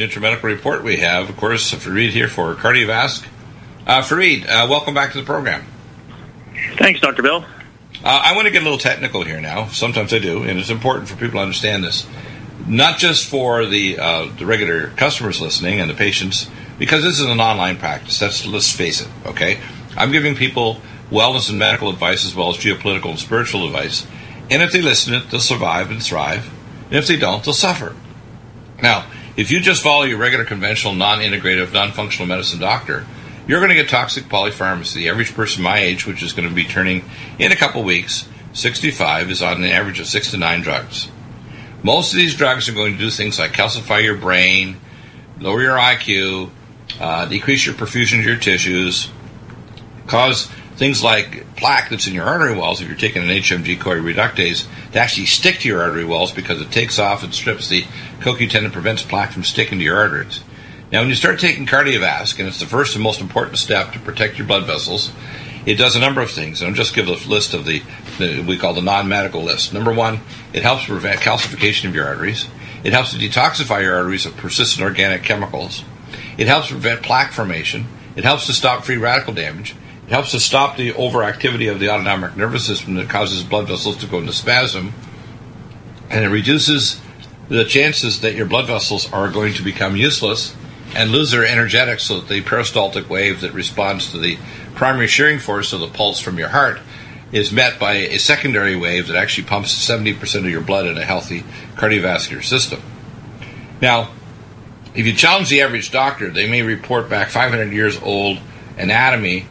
NutriMedical Report. We have, of course, Fareed here for Cardiovasc. Fareed, welcome back to the program. Thanks, Dr. Bill. I want to get a little technical here now. Sometimes I do, and it's important for people to understand this. Not just for the regular customers listening and the patients, because this is an online practice. Let's face it, okay? I'm giving people wellness and medical advice as well as geopolitical and spiritual advice. And if they listen to it, they'll survive and thrive. And if they don't, they'll suffer. Now, if you just follow your regular, conventional, non-integrative, non-functional medicine doctor, you're going to get toxic polypharmacy. The average person my age, which is going to be turning in a couple weeks, 65, is on an average of 6 to 9 drugs. Most of these drugs are going to do things like calcify your brain, lower your IQ, decrease your perfusion of your tissues, cause things like plaque that's in your artery walls, if you're taking an HMG-CoA reductase, to actually stick to your artery walls because it takes off and strips the CoQ10 and prevents plaque from sticking to your arteries. Now, when you start taking Cardiovasc, and it's the first and most important step to protect your blood vessels, it does a number of things. And I'll just give a list of the we call the non-medical list. Number one, it helps prevent calcification of your arteries. It helps to detoxify your arteries of persistent organic chemicals. It helps prevent plaque formation. It helps to stop free radical damage. It helps to stop the overactivity of the autonomic nervous system that causes blood vessels to go into spasm. And it reduces the chances that your blood vessels are going to become useless and lose their energetics, so that the peristaltic wave that responds to the primary shearing force of the pulse from your heart is met by a secondary wave that actually pumps 70% of your blood in a healthy cardiovascular system. Now, if you challenge the average doctor, they may report back 500 years old anatomy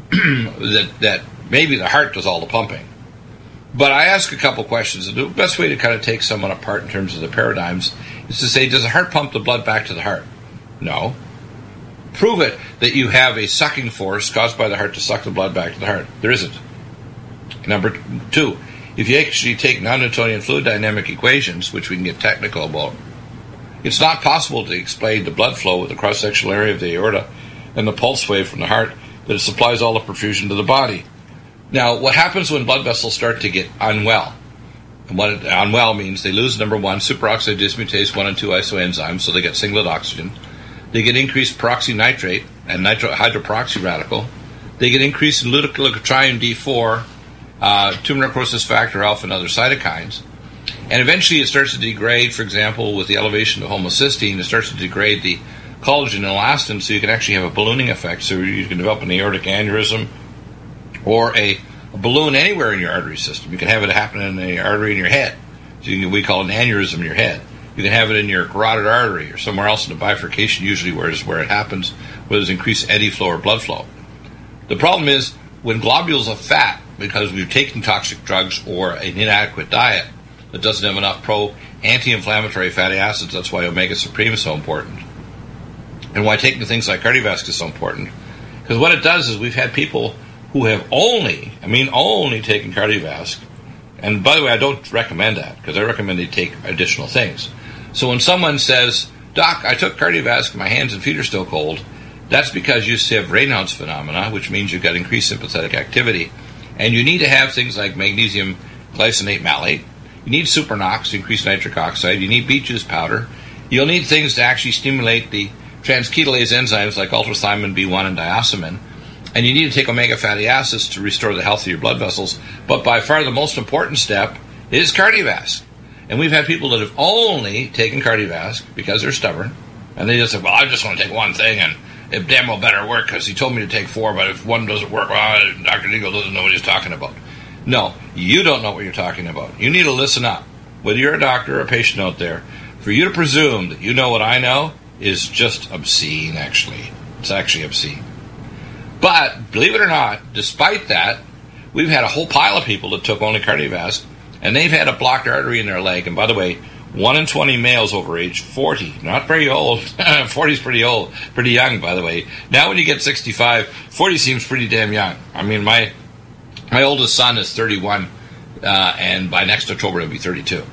that maybe the heart does all the pumping. But I ask a couple questions. The best way to kind of take someone apart in terms of the paradigms is to say, does the heart pump the blood back to the heart? No. Prove it that you have a sucking force caused by the heart to suck the blood back to the heart. There isn't. Number two, if you actually take non-Newtonian fluid dynamic equations, which we can get technical about, it's not possible to explain the blood flow with the cross-sectional area of the aorta and the pulse wave from the heart that it supplies all the perfusion to the body. Now, what happens when blood vessels start to get unwell? And what unwell means, they lose, number one, superoxide dismutase 1 and 2 isoenzymes, so they get singlet oxygen. They get increased peroxynitrate and hydroperoxy radical. They get increased in leukotriene D4, tumor necrosis factor alpha, and other cytokines. And eventually it starts to degrade, for example, with the elevation of homocysteine, it starts to degrade the collagen and elastin, so you can actually have a ballooning effect. So you can develop an aortic aneurysm or a balloon anywhere in your artery system. You can have it happen in the artery in your head. So we call it an aneurysm in your head. You can have it in your carotid artery or somewhere else in the bifurcation, usually where it happens, where there's increased eddy flow or blood flow. The problem is when globules of fat, because we've taken toxic drugs or an inadequate diet that doesn't have enough anti-inflammatory fatty acids, that's why Omega Supreme is so important. And why taking things like Cardiovasc is so important. Because what it does is we've had people who have only taken Cardiovasc. And by the way, I don't recommend that, because I recommend they take additional things. So when someone says, Doc, I took Cardiovasc, my hands and feet are still cold, that's because you have Raynaud's phenomena, which means you've got increased sympathetic activity. And you need to have things like magnesium glycinate malate. You need supernox, increased nitric oxide. You need beet juice powder. You'll need things to actually stimulate the transketolase enzymes like ultrathymine B1 and diosmin. And you need to take omega fatty acids to restore the health of your blood vessels. But by far the most important step is Cardiovasc. And we've had people that have only taken Cardiovasc because they're stubborn. And they just say, well, I just want to take one thing, and it damn well better work because he told me to take 4, but if one doesn't work, well, Dr. Deagle doesn't know what he's talking about. No, you don't know what you're talking about. You need to listen up. Whether you're a doctor or a patient out there, for you to presume that you know what I know is just obscene, actually. It's actually obscene. But, believe it or not, despite that, we've had a whole pile of people that took only Cardiovasc, and they've had a blocked artery in their leg. And by the way, 1 in 20 males over age 40, not very old. 40 is pretty old, pretty young, by the way. Now when you get 65, 40 seems pretty damn young. I mean, my oldest son is 31, and by next October he'll be 32.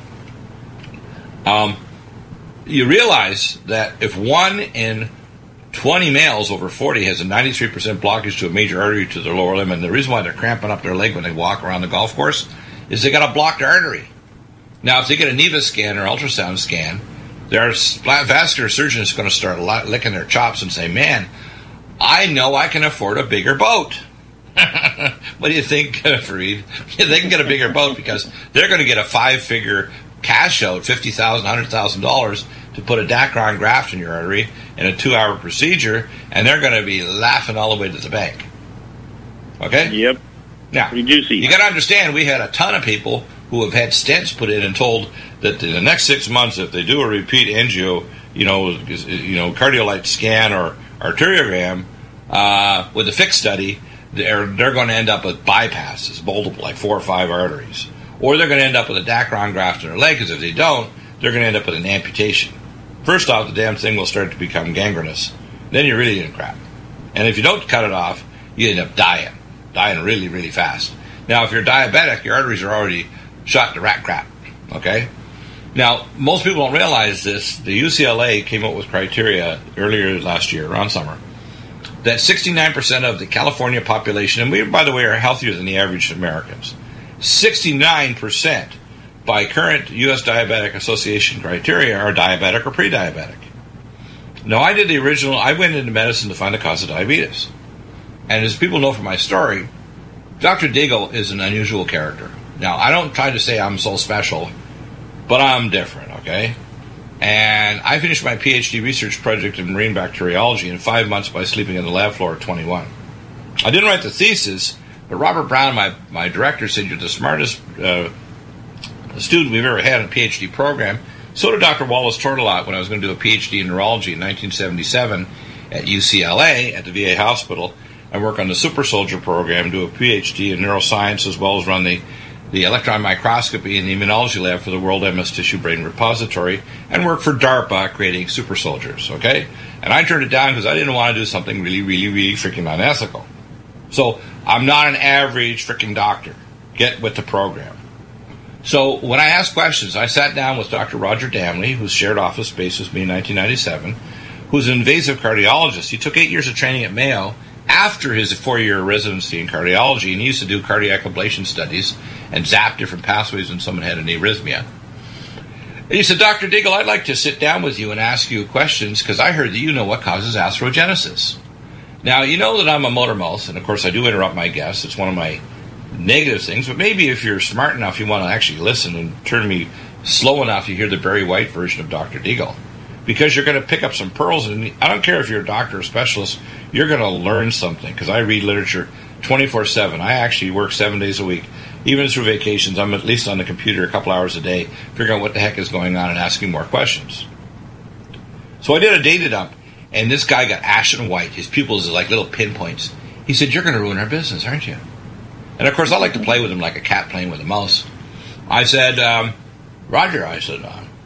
You realize that if 1 in 20 males over 40 has a 93% blockage to a major artery to their lower limb, and the reason why they're cramping up their leg when they walk around the golf course is they got a blocked artery. Now, if they get a NEVA scan or ultrasound scan, There are vascular surgeons going to start licking their chops and say, man, I know I can afford a bigger boat. What do you think, Fareed? They can get a bigger boat because they're going to get a 5-figure cash out, $50,000, $100,000 to put a Dacron graft in your artery in a 2-hour procedure, and they're going to be laughing all the way to the bank. Okay? Yep. Now, pretty juicy. You got to understand, we had a ton of people who have had stents put in and told that in the next 6 months, if they do a repeat angio, cardiolite scan or arteriogram with a fixed study, they're going to end up with bypasses, multiple, like 4 or 5 arteries. Or they're going to end up with a Dacron graft in their leg, because if they don't, they're going to end up with an amputation. First off, the damn thing will start to become gangrenous. Then you're really in crap. And if you don't cut it off, you end up dying really, really fast. Now, if you're diabetic, your arteries are already shot to rat crap, okay? Now, most people don't realize this. The UCLA came up with criteria earlier last year, around summer, that 69% of the California population, and we, by the way, are healthier than the average Americans, 69% by current U.S. Diabetic Association criteria are diabetic or pre-diabetic. Now, I went into medicine to find the cause of diabetes. And as people know from my story, Dr. Deagle is an unusual character. Now, I don't try to say I'm so special, but I'm different, okay? And I finished my PhD research project in marine bacteriology in 5 months by sleeping on the lab floor at 21. I didn't write the thesis, but Robert Brown, my director, said you're the smartest student we've ever had in a PhD program. So did Dr. Wallace Tortolot when I was going to do a PhD in neurology in 1977 at UCLA at the VA hospital. I work on the Super Soldier program, do a PhD in neuroscience, as well as run the electron microscopy in the immunology lab for the World MS Tissue Brain Repository, and work for DARPA creating super soldiers, okay? And I turned it down because I didn't want to do something really, really, really freaking unethical. So I'm not an average freaking doctor. Get with the program. So when I asked questions, I sat down with Dr. Roger Damley, who's shared office space with me in 1997, who's an invasive cardiologist. He took 8 years of training at Mayo after his 4-year residency in cardiology, and he used to do cardiac ablation studies and zap different pathways when someone had an arrhythmia. And he said, Dr. Deagle, I'd like to sit down with you and ask you questions because I heard that you know what causes atherogenesis. Now, you know that I'm a motor mouth, and of course I do interrupt my guests. It's one of my negative things, but maybe if you're smart enough, you want to actually listen and turn me slow enough to hear the Barry White version of Dr. Deagle. Because you're going to pick up some pearls, and I don't care if you're a doctor or specialist, you're going to learn something, because I read literature 24/7. I actually work 7 days a week. Even through vacations, I'm at least on the computer a couple hours a day, figuring out what the heck is going on and asking more questions. So I did a data dump, and this guy got ashen white. His pupils are like little pinpoints. He said, you're going to ruin our business, aren't you? And of course, I like to play with him like a cat playing with a mouse. I said, Roger, I said,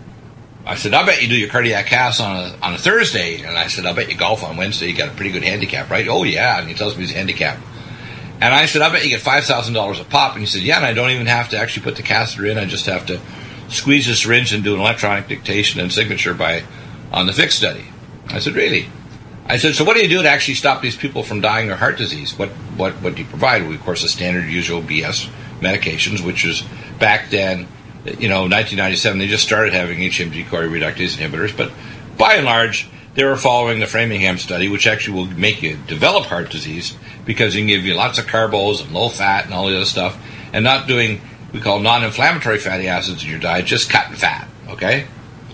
I bet you do your cardiac casts on a Thursday. And I said, I bet you golf on Wednesday. You got a pretty good handicap, right? Oh, yeah. And he tells me his handicap. And I said, I bet you get $5,000 a pop. And he said, yeah, and I don't even have to actually put the catheter in. I just have to squeeze the syringe and do an electronic dictation and signature on the fixed study. I said, really? I said, so what do you do to actually stop these people from dying of heart disease? What do you provide? Well, of course, the standard usual BS medications, which is back then, 1997, they just started having HMG-CoA reductase inhibitors. But by and large, they were following the Framingham study, which actually will make you develop heart disease because it can give you lots of carbos and low fat and all the other stuff, and not doing, we call non-inflammatory fatty acids in your diet, just cutting fat, okay?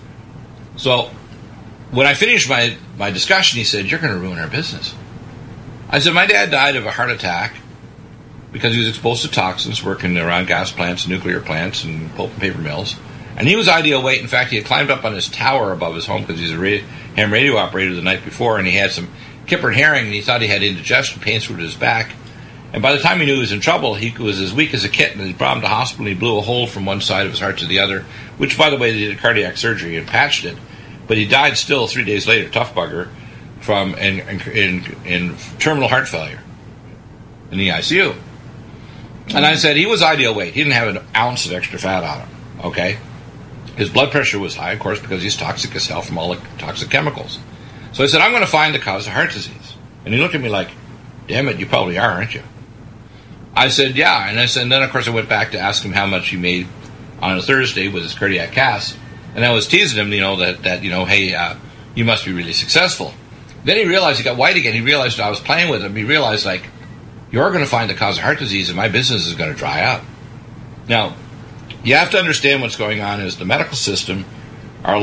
So when I finished my discussion, he said, you're going to ruin our business. I said, my dad died of a heart attack because he was exposed to toxins working around gas plants, nuclear plants, and pulp and paper mills. And he was ideal weight. In fact, he had climbed up on his tower above his home because he's a ham radio operator the night before, and he had some kipper herring, and he thought he had indigestion, pains through his back. And by the time he knew he was in trouble, he was as weak as a kitten, and he brought him to hospital, and he blew a hole from one side of his heart to the other, which, by the way, they did cardiac surgery and patched it. But he died still 3 days later, tough bugger, from in terminal heart failure in the ICU. And I said, he was ideal weight. He didn't have an ounce of extra fat on him, okay? His blood pressure was high, of course, because he's toxic as hell from all the toxic chemicals. So I said, I'm going to find the cause of heart disease. And he looked at me like, damn it, you probably are, aren't you? I said, yeah. And then, of course, I went back to ask him how much he made on a Thursday with his cardiac cast. And I was teasing him, that hey, you must be really successful. Then he realized he got white again. He realized I was playing with him. He realized, you're going to find the cause of heart disease and my business is going to dry up. Now, you have to understand what's going on is the medical system are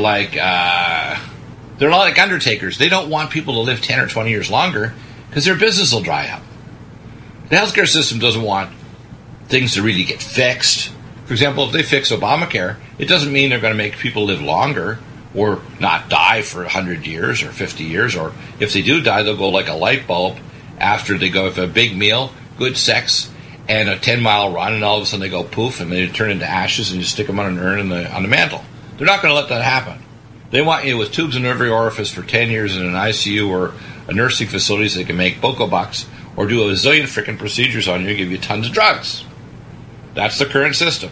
they're not like undertakers. They don't want people to live 10 or 20 years longer because their business will dry up. The healthcare system doesn't want things to really get fixed. For example, if they fix Obamacare, it doesn't mean they're going to make people live longer or not die for 100 years or 50 years. Or if they do die, they'll go like a light bulb after they go for a big meal, good sex, and a 10-mile run, and all of a sudden they go poof, and they turn into ashes, and you stick them on an urn on the mantle. They're not going to let that happen. They want you with tubes in every orifice for 10 years in an ICU or a nursing facility so they can make Boco bucks or do a zillion frickin' procedures on you and give you tons of drugs. That's the current system.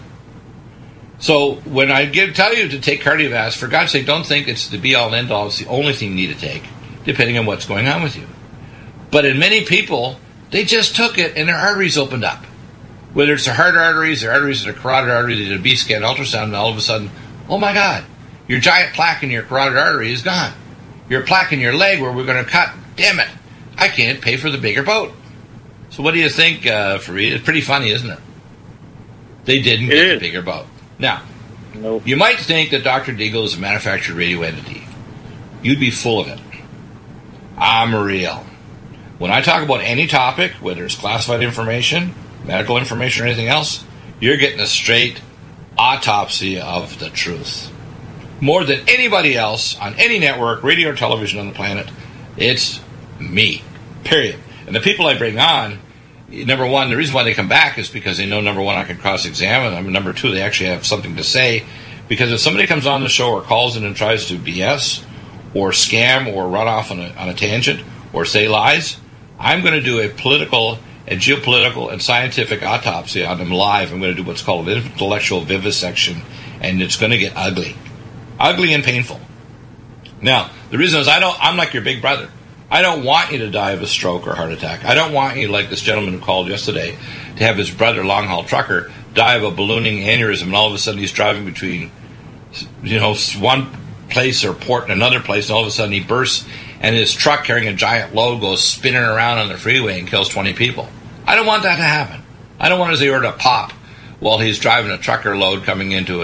So when I tell you to take Cardiovasc, for God's sake, don't think it's the be-all and end-all. It's the only thing you need to take, depending on what's going on with you. But in many people, they just took it and their arteries opened up. Whether it's their heart arteries, their arteries, their carotid artery, they did a B-scan ultrasound, and all of a sudden, oh my God, your giant plaque in your carotid artery is gone. Your plaque in your leg where we're going to cut, damn it, I can't pay for the bigger boat. So what do you think, Fareed? It's pretty funny, isn't it? They didn't get the bigger boat. Now, nope. You might think that Dr. Deagle is a manufactured radio entity. You'd be full of it. I'm real. When I talk about any topic, whether it's classified information, medical information, or anything else, you're getting a straight autopsy of the truth. More than anybody else on any network, radio or television on the planet, it's me, period. And the people I bring on, number one, the reason why they come back is because they know, number one, I can cross-examine them. Number two, they actually have something to say. Because if somebody comes on the show or calls in and tries to BS or scam or run off on a tangent or say lies, I'm going to do a political and geopolitical and scientific autopsy on them live. I'm going to do what's called an intellectual vivisection, and it's going to get ugly. Ugly and painful. Now, the reason is I'm like your big brother. I don't want you to die of a stroke or heart attack. I don't want you, like this gentleman who called yesterday, to have his brother, long-haul trucker, die of a ballooning aneurysm, and all of a sudden he's driving between, one place or port and another place, and all of a sudden he bursts, and his truck carrying a giant load goes spinning around on the freeway and kills 20 people. I don't want that to happen. I don't want his aorta to pop while he's driving a trucker load coming into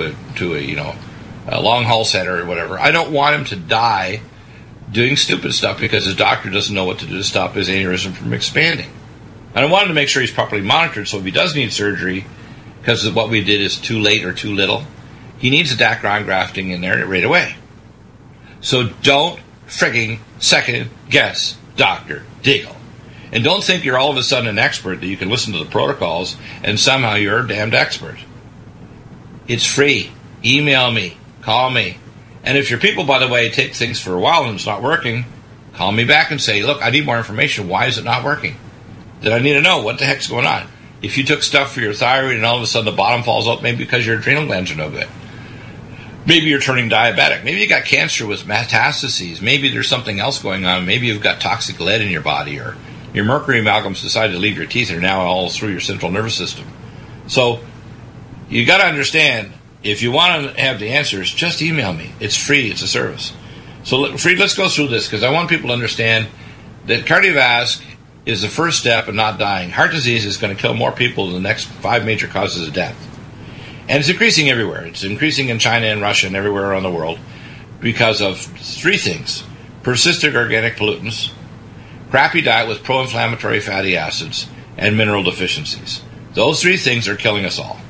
a long-haul center or whatever. I don't want him to die doing stupid stuff because his doctor doesn't know what to do to stop his aneurysm from expanding. And I wanted to make sure he's properly monitored, so if he does need surgery, because of what we did is too late or too little, he needs a Dacron grafting in there right away. So don't frigging second guess Dr. Deagle. And don't think you're all of a sudden an expert, that you can listen to the protocols and somehow you're a damned expert. It's free. Email me. Call me. And if your people, by the way, take things for a while and it's not working, call me back and say, look, I need more information. Why is it not working? Then I need to know what the heck's going on. If you took stuff for your thyroid and all of a sudden the bottom falls out, maybe because your adrenal glands are no good. Maybe you're turning diabetic. Maybe you got cancer with metastases. Maybe there's something else going on. Maybe you've got toxic lead in your body, or your mercury amalgams decided to leave your teeth and are now all through your central nervous system. So you got to understand, if you want to have the answers, just email me. It's free. It's a service. So, Fried, let's go through this because I want people to understand that Cardiovasc is the first step in not dying. Heart disease is going to kill more people than the next 5 major causes of death. And it's increasing everywhere. It's increasing in China and Russia and everywhere around the world because of 3 things. Persistent organic pollutants, crappy diet with pro-inflammatory fatty acids, and mineral deficiencies. Those 3 things are killing us all.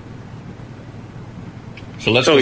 So let's go.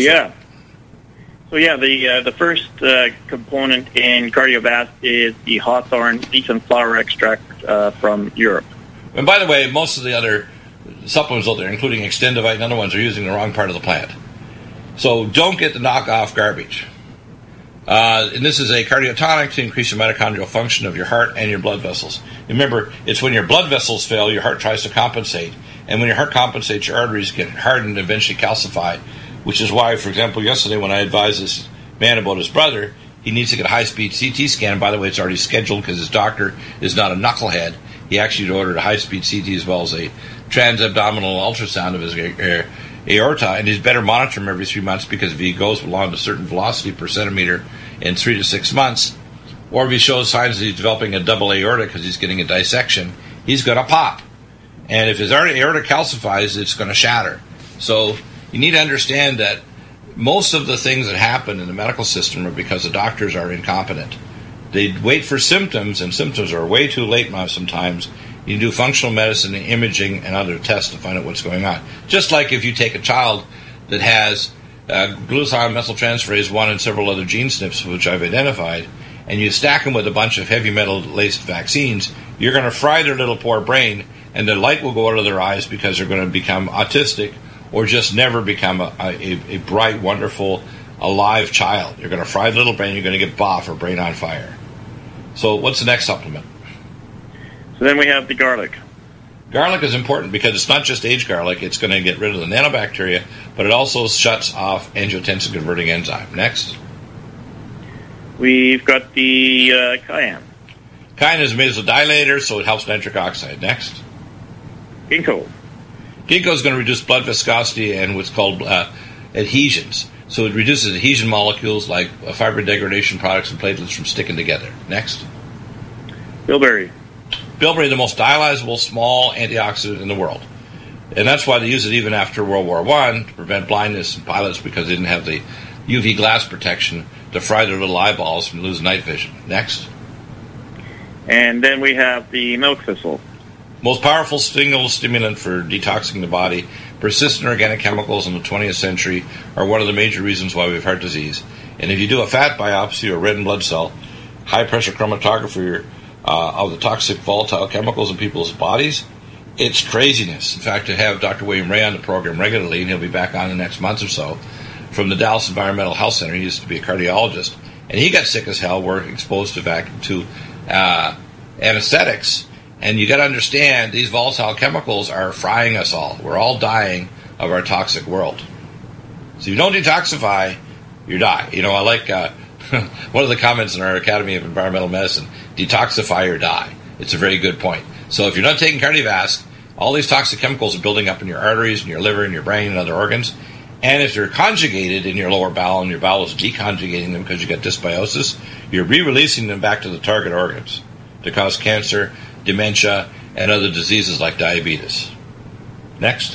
The first component in Cardiovasc is the hawthorn leaf and flower extract from Europe. And by the way, most of the other supplements out there, including Extendivite and other ones, are using the wrong part of the plant. So don't get the knockoff garbage. And this is a cardiotonic to increase the mitochondrial function of your heart and your blood vessels. Remember, it's when your blood vessels fail, your heart tries to compensate. And when your heart compensates, your arteries get hardened and eventually calcified, which is why, for example, yesterday when I advised this man about his brother, he needs to get a high-speed CT scan. And by the way, it's already scheduled because his doctor is not a knucklehead. He actually ordered a high-speed CT as well as a transabdominal ultrasound of his aorta, and he's better monitor him every 3 months, because if he goes along a certain velocity per centimeter in 3 to 6 months, or if he shows signs that he's developing a double aorta because he's getting a dissection, he's going to pop. And if his aorta calcifies, it's going to shatter. So you need to understand that most of the things that happen in the medical system are because the doctors are incompetent. They wait for symptoms, and symptoms are way too late sometimes. You can do functional medicine, imaging, and other tests to find out what's going on. Just like if you take a child that has glutathione methyltransferase 1 and several other gene SNPs, which I've identified, and you stack them with a bunch of heavy metal-laced vaccines, you're going to fry their little poor brain, and the light will go out of their eyes because they're going to become autistic or just never become a bright, wonderful, alive child. You're going to fry the little brain, you're going to get BOF, or brain on fire. So what's the next supplement? So then we have the garlic. Garlic is important because it's not just aged garlic. It's going to get rid of the nanobacteria, but it also shuts off angiotensin-converting enzyme. Next. We've got the cayenne. Cayenne is a vasodilator, so it helps nitric oxide. Next. Ginkgo. Ginkgo is going to reduce blood viscosity and what's called adhesions. So it reduces adhesion molecules like fiber degradation products and platelets from sticking together. Next. Bilberry. Bilberry, the most dialyzable small antioxidant in the world. And that's why they use it even after World War I to prevent blindness in pilots, because they didn't have the UV glass protection to fry their little eyeballs and lose night vision. Next. And then we have the milk thistle. Most powerful single stimulant for detoxing the body. Persistent organic chemicals in the 20th century are one of the major reasons why we have heart disease. And if you do a fat biopsy or red blood cell, high-pressure chromatography of the toxic volatile chemicals in people's bodies, it's craziness. In fact, to have Dr. William Ray on the program regularly, and he'll be back on the next month or so, from the Dallas Environmental Health Center. He used to be a cardiologist, and he got sick as hell. We're exposed to anesthetics. And you got to understand, these volatile chemicals are frying us all. We're all dying of our toxic world. So if you don't detoxify, you die. You know, I like one of the comments in our Academy of Environmental Medicine, detoxify or die. It's a very good point. So if you're not taking cardiovasc, all these toxic chemicals are building up in your arteries and your liver and your brain and other organs. And if they're conjugated in your lower bowel and your bowel is deconjugating them because you got dysbiosis, you're re-releasing them back to the target organs to cause cancer, dementia, and other diseases like diabetes. Next.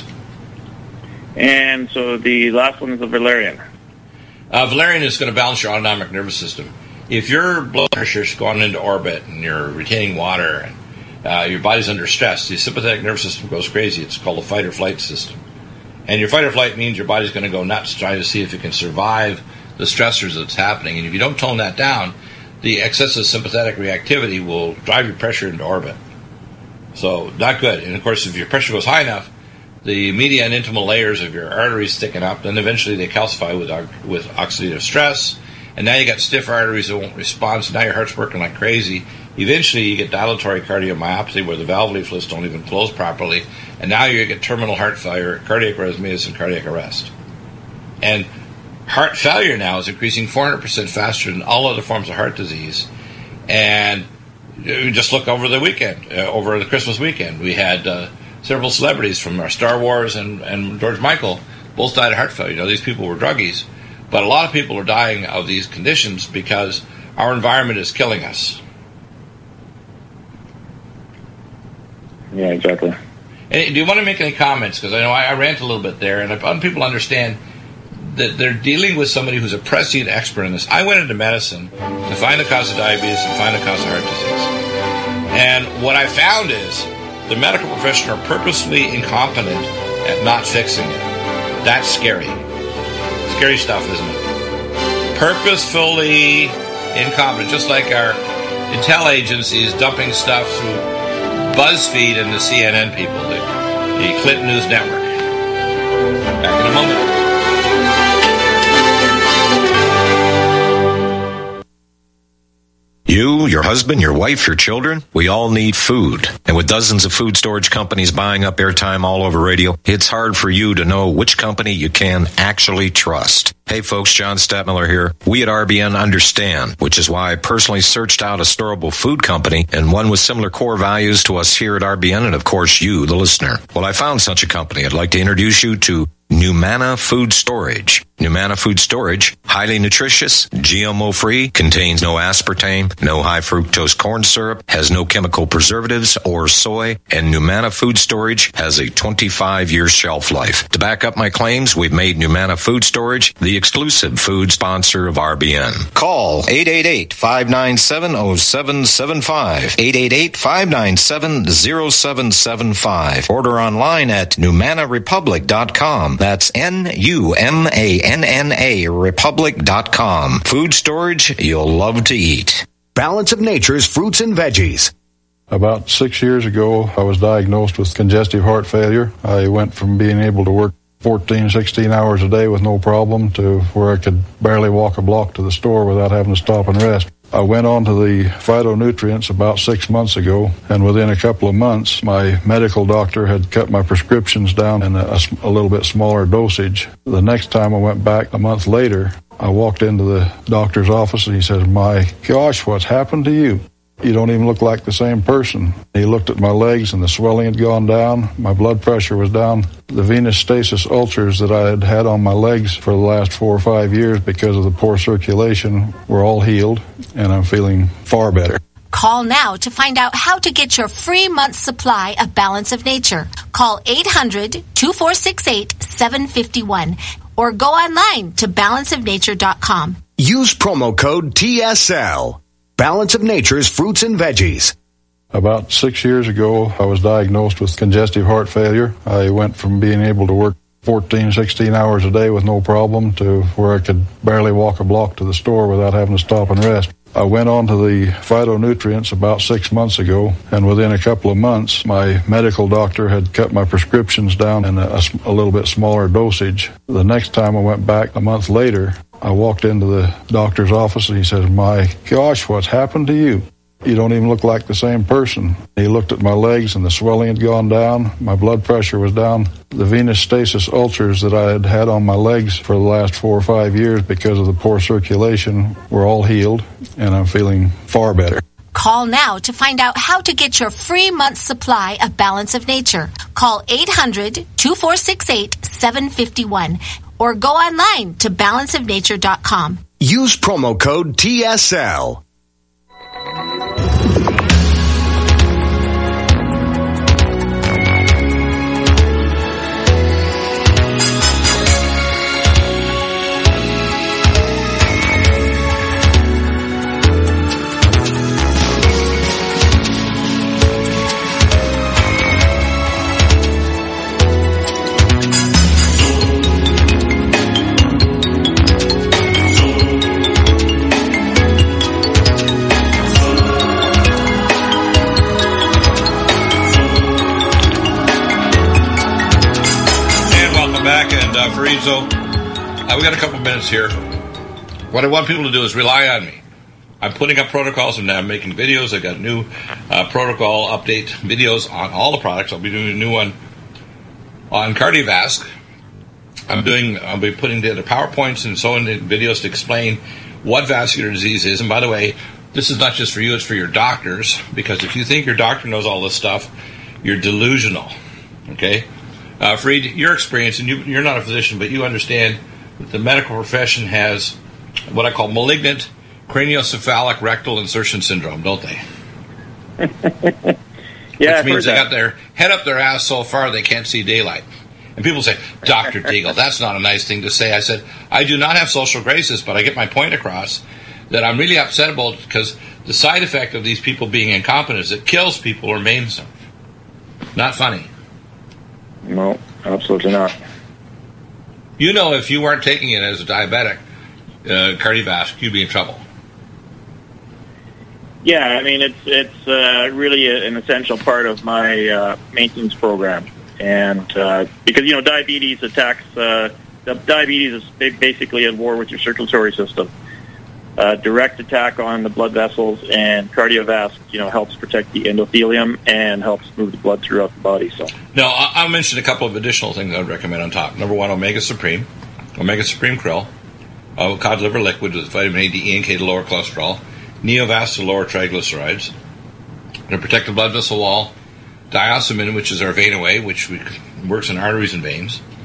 And so the last one is the valerian. Valerian is going to balance your autonomic nervous system. If your blood pressure is going into orbit and you're retaining water and your body's under stress, the sympathetic nervous system goes crazy. It's called the fight or flight system. And your fight or flight means your body's going to go nuts trying to see if it can survive the stressors that's happening. And if you don't tone that down, the excessive sympathetic reactivity will drive your pressure into orbit. So, not good. And, of course, if your pressure goes high enough, the media and intimal layers of your arteries thicken up, then eventually they calcify with oxidative stress, and now you got stiff arteries that won't respond, so now your heart's working like crazy. Eventually you get dilatory cardiomyopathy where the valve leaflets don't even close properly, and now you get terminal heart failure, cardiac arrhythmias, and cardiac arrest. And heart failure now is increasing 400% faster than all other forms of heart disease. And just look over the weekend, over the Christmas weekend. We had several celebrities from our Star Wars and George Michael both died of heart failure. You know, these people were druggies. But a lot of people are dying of these conditions because our environment is killing us. Yeah, exactly. And do you want to make any comments? Because I know I rant a little bit there, and I want people to understand that they're dealing with somebody who's a prescient expert in this. I went into medicine to find the cause of diabetes and find the cause of heart disease. And what I found is the medical profession are purposely incompetent at not fixing it. That's scary. Scary stuff, isn't it? Purposefully incompetent, just like our intel agencies dumping stuff through BuzzFeed and the CNN people, the Clinton News Network. Back in a moment. You, your husband, your wife, your children, we all need food. And with dozens of food storage companies buying up airtime all over radio, it's hard for you to know which company you can actually trust. Hey folks, John Stadtmiller here. We at RBN understand, which is why I personally searched out a storable food company and one with similar core values to us here at RBN and of course you, the listener. Well, I found such a company. I'd like to introduce you to Numana Food Storage. Numana Food Storage, highly nutritious, GMO-free, contains no aspartame, no high fructose corn syrup, has no chemical preservatives or soy, and Numana Food Storage has a 25-year shelf life. To back up my claims, we've made Numana Food Storage the exclusive food sponsor of RBN. Call 888-597-0775, 888-597-0775. Order online at NumanaRepublic.com. That's NUMANNA Republic.com. Food storage you'll love to eat. Balance of Nature's fruits and veggies. About 6 years ago, I was diagnosed with congestive heart failure. I went from being able to work 14, 16 hours a day with no problem to where I could barely walk a block to the store without having to stop and rest. I went on to the phytonutrients about 6 months ago, and within a couple of months, my medical doctor had cut my prescriptions down in a little bit smaller dosage. The next time I went back a month later, I walked into the doctor's office and he said, "My gosh, what's happened to you? You don't even look like the same person." He looked at my legs and the swelling had gone down. My blood pressure was down. The venous stasis ulcers that I had had on my legs for the last 4 or 5 years because of the poor circulation were all healed, and I'm feeling far better. Call now to find out how to get your free month's supply of Balance of Nature. Call 800-2468-751 or go online to balanceofnature.com. Use promo code TSL. Balance of Nature's fruits and veggies. About 6 years ago, I was diagnosed with congestive heart failure. I went from being able to work 14, 16 hours a day with no problem to where I could barely walk a block to the store without having to stop and rest. I went on to the phytonutrients about 6 months ago, and within a couple of months, my medical doctor had cut my prescriptions down in a little bit smaller dosage. The next time I went back a month later, I walked into the doctor's office and he said, "My gosh, what's happened to you? You don't even look like the same person." He looked at my legs and the swelling had gone down. My blood pressure was down. The venous stasis ulcers that I had had on my legs for the last 4 or 5 years because of the poor circulation were all healed, and I'm feeling far better. Call now to find out how to get your free month's supply of Balance of Nature. Call 800-2468-751 or go online to balanceofnature.com. Use promo code TSL. So, we got a couple minutes here. What I want people to do is rely on me. I'm putting up protocols and I'm making videos. I got new protocol update videos on all the products. I'll be doing a new one on Cardiovasc. I'll be putting together PowerPoints and so on videos to explain what vascular disease is. And by the way, this is not just for you, it's for your doctors, because if you think your doctor knows all this stuff, you're delusional. Okay? Fareed, your experience, and you're not a physician, but you understand that the medical profession has what I call malignant craniocephalic rectal insertion syndrome, don't they? Yeah, which means they got their head up their ass so far they can't see daylight. And people say, "Dr. Deagle, that's not a nice thing to say." I said, I do not have social graces, but I get my point across that I'm really upset about, because the side effect of these people being incompetent is it kills people or maims them. Not funny. No, absolutely not. You know, if you weren't taking it as a diabetic, cardiovascular, you'd be in trouble. Yeah, I mean, it's really an essential part of my maintenance program. And because, diabetes attacks, diabetes is basically at war with your circulatory system. Direct attack on the blood vessels, and Cardiovasc, helps protect the endothelium and helps move the blood throughout the body. So now I'll mention a couple of additional things I would recommend on top. Number one, Omega Supreme Krill, cod liver liquid with vitamin A, D, E, and K to lower cholesterol, Neovasc to lower triglycerides, to protect the blood vessel wall, Diosmin, which is our vein away, which works in arteries and veins,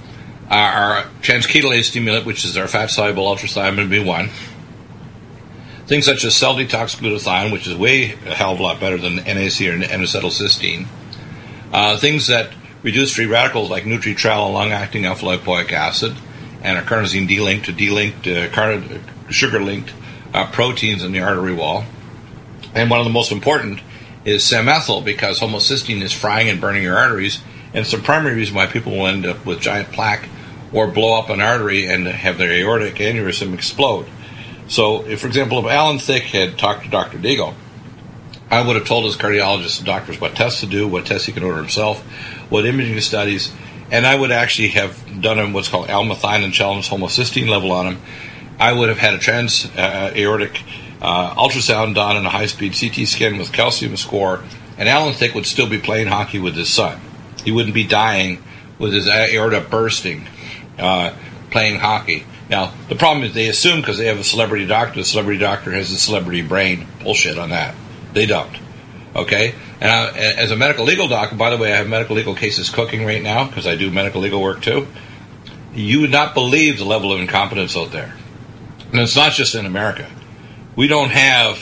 our transketolase stimulant, which is our fat-soluble ultrathymine B1. Things such as cell detox glutathione, which is way a hell of a lot better than NAC or N-acetylcysteine. Things that reduce free radicals like Nutritrel and long-acting alpha-lipoic acid, and our carnosine D-linked to D-linked, sugar-linked proteins in the artery wall. And one of the most important is samethyl, because homocysteine is frying and burning your arteries, and it's the primary reason why people will end up with giant plaque or blow up an artery and have their aortic aneurysm explode. So, if, for example, if Alan Thicke had talked to Dr. Deagle, I would have told his cardiologists and doctors what tests to do, what tests he can order himself, what imaging studies, and I would actually have done him what's called L-methionine challenge homocysteine level on him. I would have had a trans-aortic ultrasound done and a high-speed CT scan with calcium score, and Alan Thicke would still be playing hockey with his son. He wouldn't be dying with his aorta bursting, playing hockey. Now, the problem is they assume because they have a celebrity doctor, the celebrity doctor has a celebrity brain. Bullshit on that. They don't. Okay? And as a medical legal doc, by the way, I have medical legal cases cooking right now because I do medical legal work too. You would not believe the level of incompetence out there. And it's not just in America. We don't have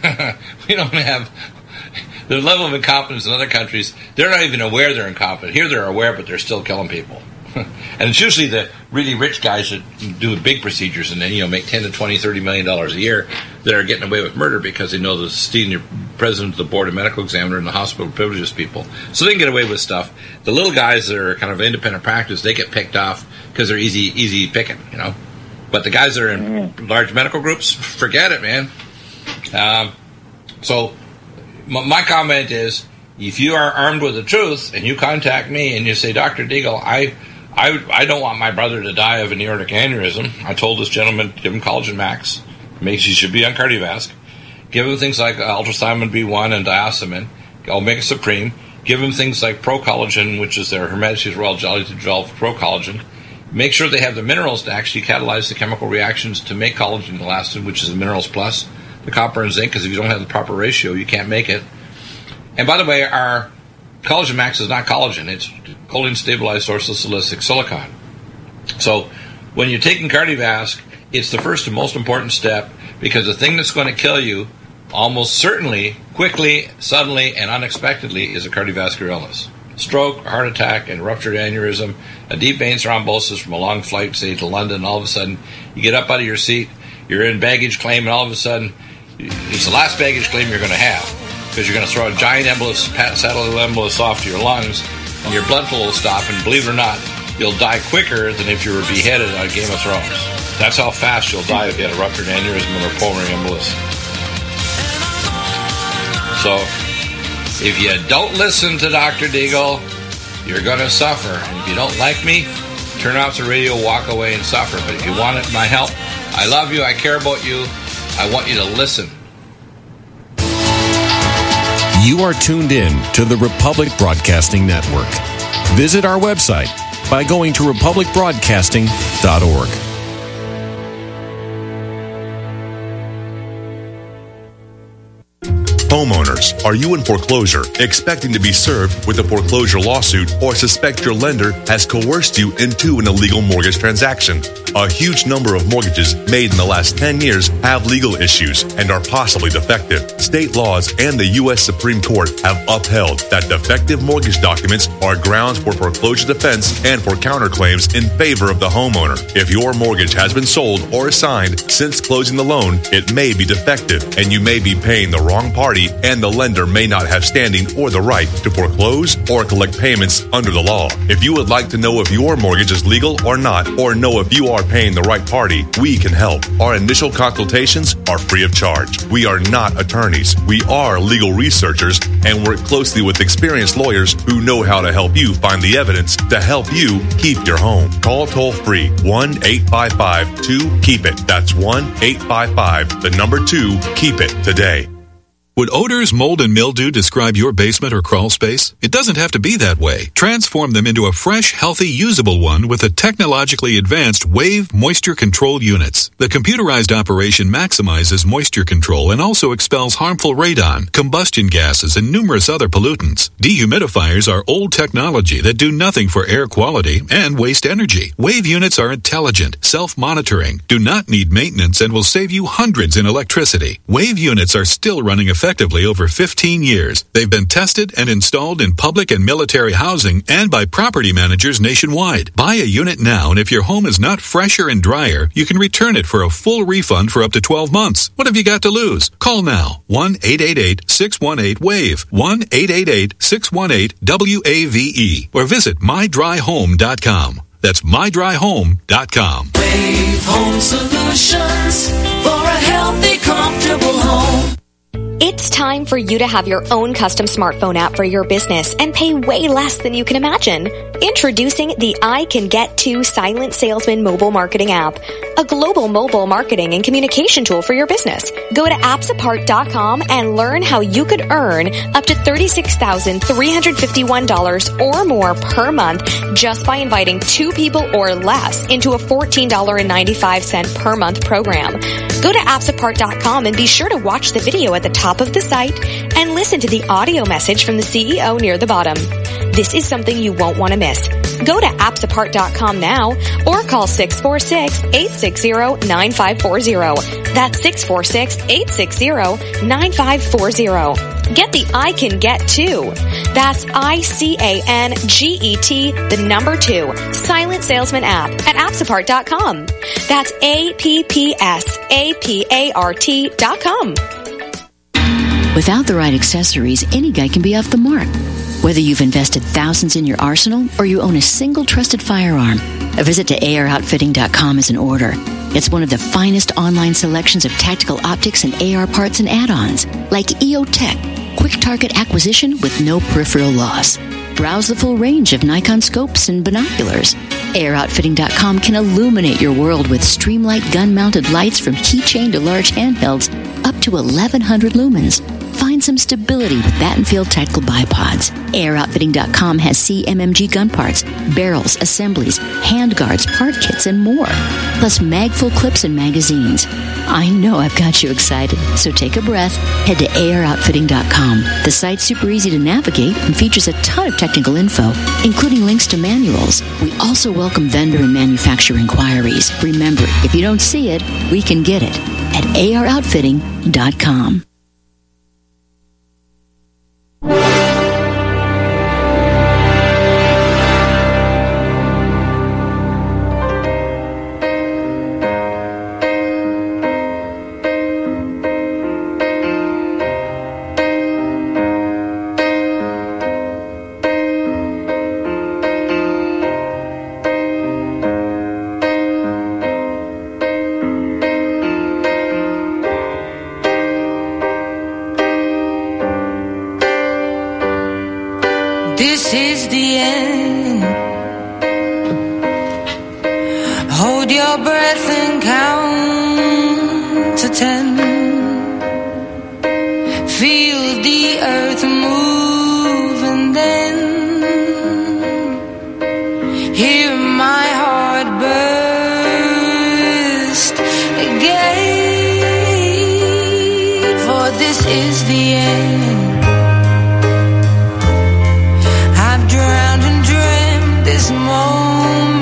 the level of incompetence in other countries. They're not even aware they're incompetent. Here they're aware, but they're still killing people. And it's usually the really rich guys that do big procedures and then, make $10 to $20, $30 million a year that are getting away with murder because they know the senior president of the board of medical examiner and the hospital privileges people. So they can get away with stuff. The little guys that are kind of independent practice, they get picked off because they're easy picking, But the guys that are in large medical groups, forget it, man. So my comment is, if you are armed with the truth and you contact me and you say, Dr. Deagle, I don't want my brother to die of an aortic aneurysm. I told this gentleman, give him Collagen Max. He should be on Cardiovasc. Give him things like ultrathymine B1 and diosmin, Omega Supreme. Give him things like Pro Collagen, which is their Her Majesty's Royal Jelly to develop Pro Collagen. Make sure they have the minerals to actually catalyze the chemical reactions to make collagen elastin, which is the minerals plus the copper and zinc, because if you don't have the proper ratio, you can't make it. And by the way, our Collagen Max is not collagen. It's choline stabilized orthosilicic silicon. So when you're taking Cardiovasc, it's the first and most important step, because the thing that's going to kill you almost certainly, quickly, suddenly, and unexpectedly is a cardiovascular illness. Stroke, a heart attack, and ruptured aneurysm, a deep vein thrombosis from a long flight, say, to London. All of a sudden, you get up out of your seat, you're in baggage claim, and all of a sudden, it's the last baggage claim you're going to have, because you're going to throw a giant embolus, satellite embolus off to your lungs, and your blood flow will stop, and believe it or not, you'll die quicker than if you were beheaded on Game of Thrones. That's how fast you'll die if you had a ruptured aneurysm or pulmonary embolus. So, if you don't listen to Dr. Deagle, you're going to suffer. And if you don't like me, turn off the radio, walk away, and suffer. But if you want my help, I love you, I care about you, I want you to listen. You are tuned in to the Republic Broadcasting Network. Visit our website by going to republicbroadcasting.org. Homeowners, are you in foreclosure, expecting to be served with a foreclosure lawsuit, or suspect your lender has coerced you into an illegal mortgage transaction? A huge number of mortgages made in the last 10 years have legal issues and are possibly defective. State laws and the U.S. Supreme Court have upheld that defective mortgage documents are grounds for foreclosure defense and for counterclaims in favor of the homeowner. If your mortgage has been sold or assigned since closing the loan, it may be defective, and you may be paying the wrong party, and the lender may not have standing or the right to foreclose or collect payments under the law. If you would like to know if your mortgage is legal or not, or know if you are paying the right party, we can help. Our initial consultations are free of charge. We are not attorneys. We are legal researchers and work closely with experienced lawyers who know how to help you find the evidence to help you keep your home. Call toll-free 1-855-2-KEEP-IT. That's 1-855-2-KEEP-IT today. Would odors, mold, and mildew describe your basement or crawl space? It doesn't have to be that way. Transform them into a fresh, healthy, usable one with the technologically advanced Wave Moisture Control Units. The computerized operation maximizes moisture control and also expels harmful radon, combustion gases, and numerous other pollutants. Dehumidifiers are old technology that do nothing for air quality and waste energy. Wave units are intelligent, self-monitoring, do not need maintenance, and will save you hundreds in electricity. Wave units are still running effectively over 15 years. They've been tested and installed in public and military housing and by property managers nationwide. Buy a unit now, and if your home is not fresher and drier, you can return it for a full refund for up to 12 months. What have you got to lose? Call now. 1-888-618-WAVE. 1-888-618-WAVE. Or visit mydryhome.com. That's mydryhome.com. Wave Home Solutions for a healthy, comfortable home. It's time for you to have your own custom smartphone app for your business and pay way less than you can imagine. Introducing the I Can Get To Silent Salesman mobile marketing app, a global mobile marketing and communication tool for your business. Go to appsapart.com and learn how you could earn up to $36,351 or more per month just by inviting 2 people or less into a $14.95 per month program. Go to appsapart.com and be sure to watch the video at the top of the site and listen to the audio message from the CEO near the bottom. This is something you won't want to miss. Go to appsapart.com now or call 646-860-9540. That's 646-860-9540. Get the I Can Get To. That's ICANGET, the number 2, Silent Salesman app at appsapart.com. That's APPSAPART.com. Without the right accessories, any guy can be off the mark. Whether you've invested thousands in your arsenal or you own a single trusted firearm, a visit to AROutfitting.com is in order. It's one of the finest online selections of tactical optics and AR parts and add-ons, like EOTech, quick target acquisition with no peripheral loss. Browse the full range of Nikon scopes and binoculars. AROutfitting.com can illuminate your world with Streamlight gun-mounted lights from keychain to large handhelds up to 1,100 lumens. Find some stability with Battenfield Tactical Bipods. AROutfitting.com has CMMG gun parts, barrels, assemblies, handguards, part kits, and more. Plus mag-full clips and magazines. I know I've got you excited, so take a breath. Head to AROutfitting.com. The site's super easy to navigate and features a ton of technical info, including links to manuals. We also welcome vendor and manufacturer inquiries. Remember, if you don't see it, we can get it at AROutfitting.com. This is the end. Hold your breath and count to 10. Feel the earth move and then hear my heart burst again. For this is the end. This moment,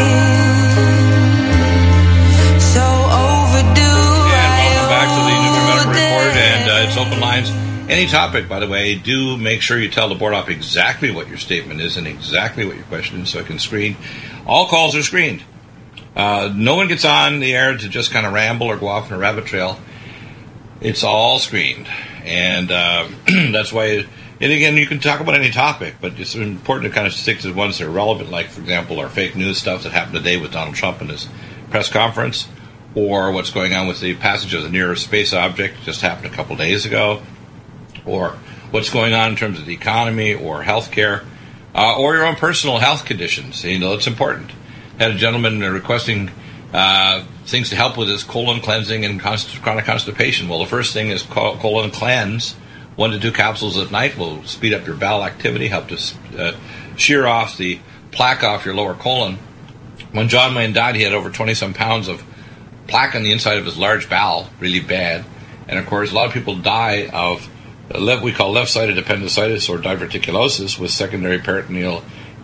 so overdue. And welcome back to the NutriMedical Report, and it's open lines. Any topic, by the way, do make sure you tell the board op exactly what your statement is and exactly what your question is, so I can screen. All calls are screened. No one gets on the air to just kind of ramble or go off on a rabbit trail. It's all screened, and that's why. And again, you can talk about any topic, but it's important to kind of stick to the ones that are relevant, like, for example, our fake news stuff that happened today with Donald Trump in his press conference, or what's going on with the passage of the nearest space object just happened a couple days ago, or what's going on in terms of the economy or healthcare, or your own personal health conditions. You know, it's important. I had a gentleman requesting things to help with this colon cleansing and chronic constipation. Well, the first thing is colon cleanse. 1 to 2 capsules at night will speed up your bowel activity, help to shear off the plaque off your lower colon. When John Wayne died, he had over 20-some pounds of plaque on the inside of his large bowel, really bad. And, of course, a lot of people die of we call left-sided appendicitis or diverticulosis with secondary peritonitis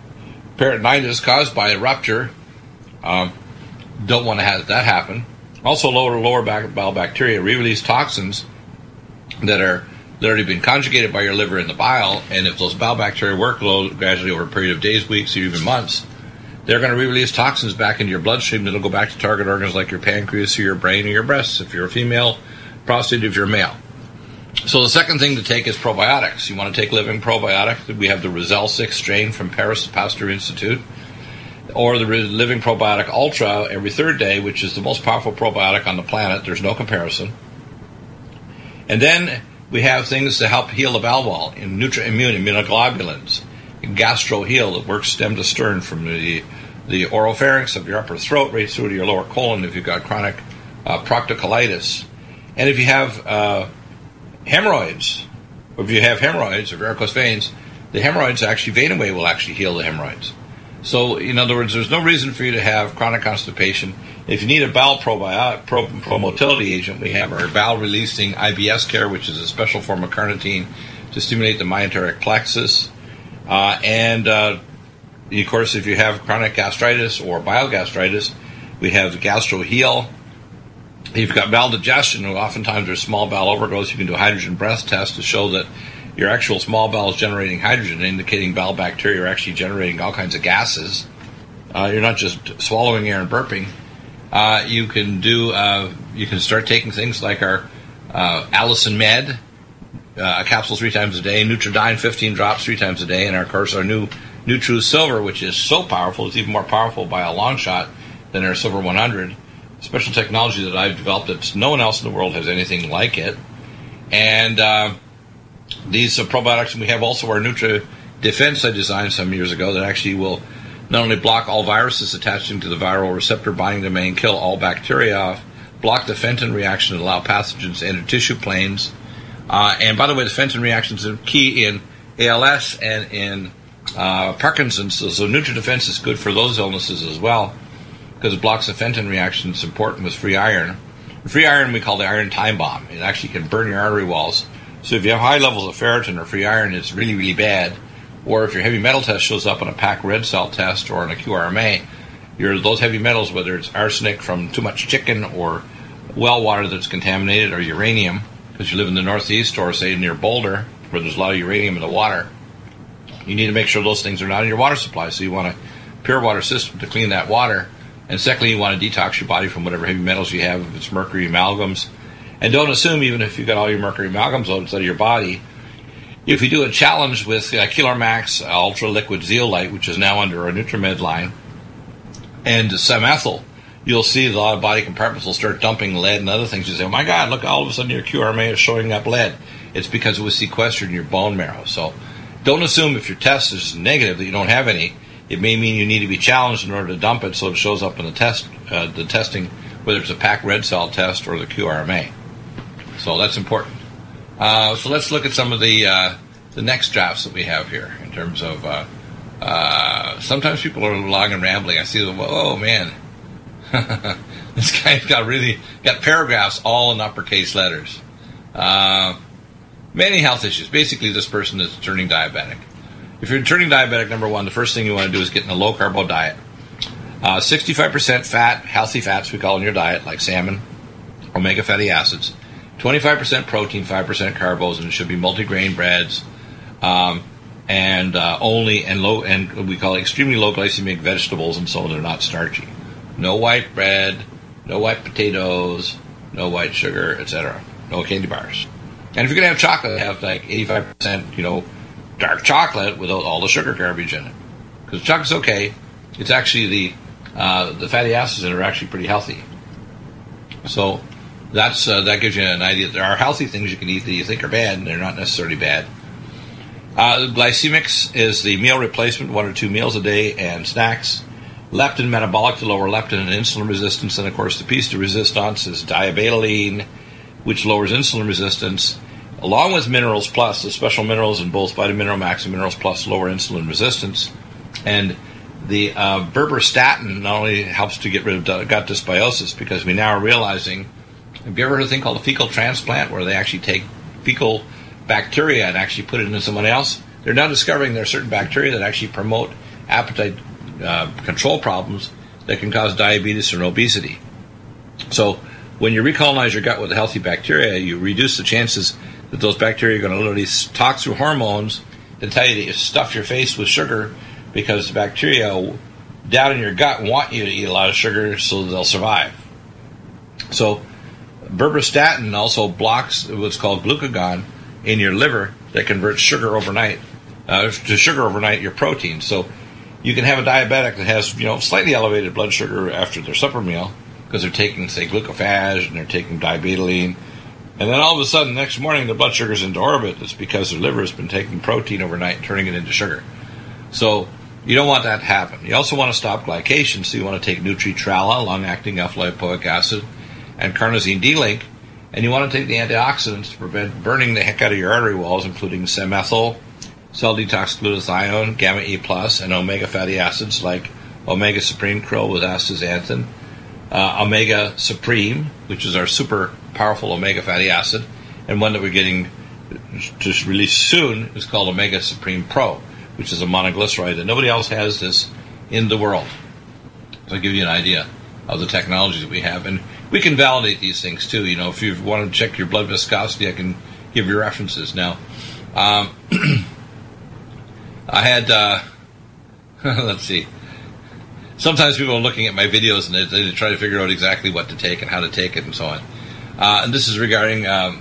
caused by a rupture. Don't want to have that happen. Also, lower bowel bacteria re-release toxins that are already been conjugated by your liver in the bile, and if those bowel bacteria work gradually over a period of days, weeks, or even months, they're going to re-release toxins back into your bloodstream that'll go back to target organs like your pancreas or your brain or your breasts if you're a female, prostate if you're male. So the second thing to take is probiotics. You want to take living probiotic. We have the Rizal 6 strain from Paris Pasteur Institute, or the Living Probiotic Ultra every third day, which is the most powerful probiotic on the planet. There's no comparison. And then we have things to help heal the bowel wall in NutriImmune, immunoglobulins, GastroHeal that works stem to stern from the oropharynx of your upper throat right through to your lower colon if you've got chronic proctocolitis. And if you have hemorrhoids, or if you have hemorrhoids or varicose veins, the hemorrhoids actually, Vein-Away will actually heal the hemorrhoids. So, in other words, there's no reason for you to have chronic constipation. If you need a bowel promotility agent, we have our bowel-releasing IBS Care, which is a special form of carnitine to stimulate the myenteric plexus. And, of course, if you have chronic gastritis or bile gastritis, we have the GastroHeal. If you've got bowel digestion, oftentimes there's small bowel overgrowth. You can do a hydrogen breath test to show that your actual small bowel is generating hydrogen, indicating bowel bacteria are actually generating all kinds of gases. You're not just swallowing air and burping. You can start taking things like our Allison Med, a capsule 3 times a day, Nutridyne 15 drops 3 times a day, and of course our new Nutru Silver, which is so powerful, it's even more powerful by a long shot than our Silver 100. Special technology that I've developed that no one else in the world has anything like it. And these probiotics, and we have also our Nutri Defense I designed some years ago that actually will not only block all viruses attaching to the viral receptor binding domain, kill all bacteria off, block the Fenton reaction and allow pathogens to enter tissue planes. And by the way, the Fenton reactions are key in ALS and in Parkinson's. So Nutri Defense is good for those illnesses as well because it blocks the Fenton reaction. It's important with free iron. Free iron we call the iron time bomb. It actually can burn your artery walls. So if you have high levels of ferritin or free iron, it's really, really bad. Or if your heavy metal test shows up on a PAC red cell test or on a QRMA, those heavy metals, whether it's arsenic from too much chicken or well water that's contaminated or uranium, because you live in the Northeast or, say, near Boulder, where there's a lot of uranium in the water, you need to make sure those things are not in your water supply. So you want a pure water system to clean that water. And secondly, you want to detox your body from whatever heavy metals you have, if it's mercury amalgams. And don't assume, even if you've got all your mercury amalgams outside of your body, if you do a challenge with Keeler Max Ultra Liquid Zeolite, which is now under our NutriMed line, and Semethyl, you'll see a lot of body compartments will start dumping lead and other things. You say, oh my God, look, all of a sudden your QRMA is showing up lead. It's because it was sequestered in your bone marrow. So don't assume if your test is negative that you don't have any. It may mean you need to be challenged in order to dump it so it shows up in the testing, whether it's a PAC red cell test or the QRMA. So that's important. So let's look at some of the next drafts that we have here in terms of sometimes people are long and rambling. I see them, oh man, this guy's got paragraphs all in uppercase letters. Many health issues. Basically, this person is turning diabetic. If you're turning diabetic, number one, the first thing you want to do is get in a low-carbo diet. 65% fat, healthy fats we call in your diet, like salmon, omega fatty acids. 25% protein, 5% carbos, and it should be multigrain breads, and we call it extremely low glycemic vegetables, and so they're not starchy. No white bread, no white potatoes, no white sugar, etc. No candy bars. And if you're going to have chocolate, have like 85%, dark chocolate without all the sugar garbage in it. Because chocolate's okay. It's actually the fatty acids in it are actually pretty healthy. So that gives you an idea. There are healthy things you can eat that you think are bad, and they're not necessarily bad. Glycemics is the meal replacement, 1 or 2 meals a day, and snacks. leptin metabolic to lower leptin and insulin resistance. And, of course, the piece de resistance is diabetoline, which lowers insulin resistance, along with Minerals Plus. The special minerals in both Vitamin Mineral Max and Minerals Plus lower insulin resistance. And the berberstatin not only helps to get rid of gut dysbiosis, because we now are realizing, have you ever heard of a thing called a fecal transplant, where they actually take fecal bacteria and actually put it into someone else? They're now discovering there are certain bacteria that actually promote appetite control problems that can cause diabetes or obesity. So when you recolonize your gut with a healthy bacteria, you reduce the chances that those bacteria are going to literally talk through hormones that tell you that you stuff your face with sugar, because the bacteria down in your gut want you to eat a lot of sugar so they'll survive. So berberstatin also blocks what's called glucagon in your liver that converts sugar overnight your protein. So you can have a diabetic that has slightly elevated blood sugar after their supper meal because they're taking, say, glucophage and they're taking diabetoline, and then all of a sudden next morning their blood sugar's into orbit. It's because their liver has been taking protein overnight and turning it into sugar. So you don't want that to happen. You also want to stop glycation, so you want to take Nutri-Trala, long-acting alpha-lipoic acid, and carnosine D-link, and you want to take the antioxidants to prevent burning the heck out of your artery walls, including semethyl, cell detox glutathione, gamma E+, and omega fatty acids like omega supreme krill with astaxanthin, omega supreme, which is our super powerful omega fatty acid, and one that we're getting to release soon is called omega supreme pro, which is a monoglyceride, and nobody else has this in the world. So I'll give you an idea of the technologies that we have. And we can validate these things, too. If you want to check your blood viscosity, I can give you references. Now, I had, let's see. Sometimes people are looking at my videos and they try to figure out exactly what to take and how to take it and so on. And this is regarding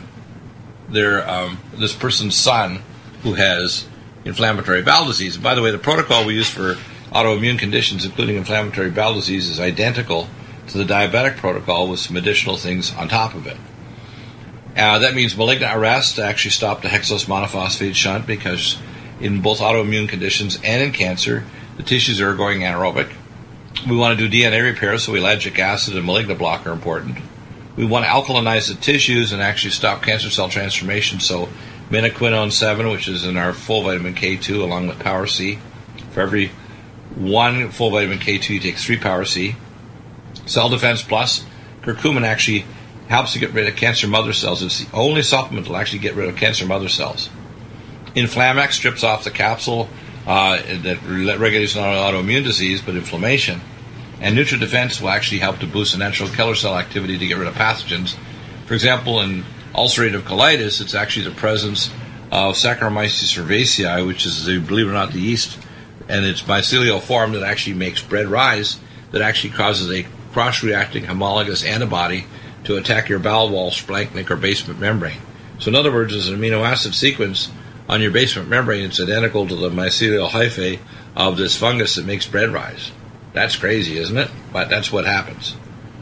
this person's son who has inflammatory bowel disease. And by the way, the protocol we use for autoimmune conditions, including inflammatory bowel disease, is identical to the diabetic protocol with some additional things on top of it. That means malignant arrest to actually stop the hexose monophosphate shunt, because in both autoimmune conditions and in cancer, the tissues are going anaerobic. We want to do DNA repair, so ellagic acid and malignant block are important. We want to alkalinize the tissues and actually stop cancer cell transformation, so menaquinone 7, which is in our full vitamin K2, along with Power C. For every one full vitamin K2, you take 3 Power C. Cell Defense Plus, curcumin actually helps to get rid of cancer mother cells. It's the only supplement that will actually get rid of cancer mother cells. Inflamex strips off the capsule that regulates not only autoimmune disease, but inflammation. And NutriDefense will actually help to boost the natural killer cell activity to get rid of pathogens. For example, in ulcerative colitis, it's actually the presence of Saccharomyces cerevisiae, which is, believe it or not, the yeast, and its mycelial form that actually makes bread rise, that actually causes a cross-reacting homologous antibody to attack your bowel wall, splanchnic, or basement membrane. So in other words, there's an amino acid sequence on your basement membrane. It's identical to the mycelial hyphae of this fungus that makes bread rise. That's crazy, isn't it? But that's what happens.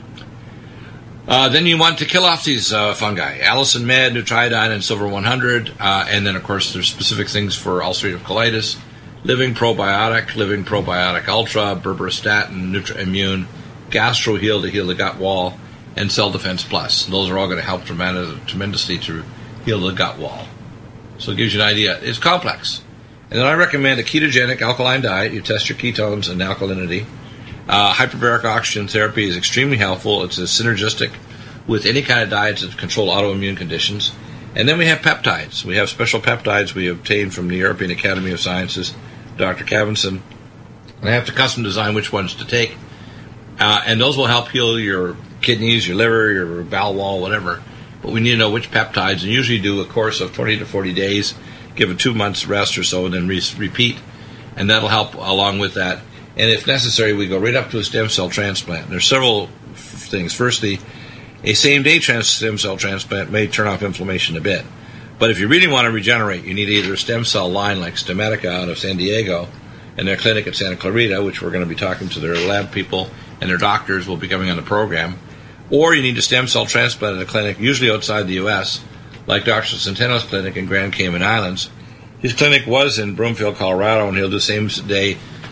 Then you want to kill off these fungi. Allicin Med, Nutriodine, and Silver 100. And then, of course, there's specific things for ulcerative colitis. Living Probiotic Ultra, Berberstatin, NutriImmune, GastroHeal to heal the gut wall, and Cell Defense Plus. Those are all going to help tremendously to heal the gut wall. So it gives you an idea. It's complex. And then I recommend a ketogenic alkaline diet. You test your ketones and alkalinity. Hyperbaric oxygen therapy is extremely helpful. It's synergistic with any kind of diets that control autoimmune conditions. And then we have peptides. We have special peptides we obtained from the European Academy of Sciences, Dr. Cavinson. And I have to custom design which ones to take. And those will help heal your kidneys, your liver, your bowel wall, whatever. But we need to know which peptides, and usually do a course of 20 to 40 days, give it 2 months rest or so, and then repeat. And that'll help along with that. And if necessary, we go right up to a stem cell transplant. There's several things. Firstly, a same-day stem cell transplant may turn off inflammation a bit. But if you really want to regenerate, you need either a stem cell line like Stemedica out of San Diego and their clinic at Santa Clarita, which we're going to be talking to their lab people and their doctors will be coming on the program, or you need a stem cell transplant at a clinic, usually outside the U.S., like Dr. Centeno's clinic in Grand Cayman Islands. His clinic was in Broomfield, Colorado, and he'll do same-day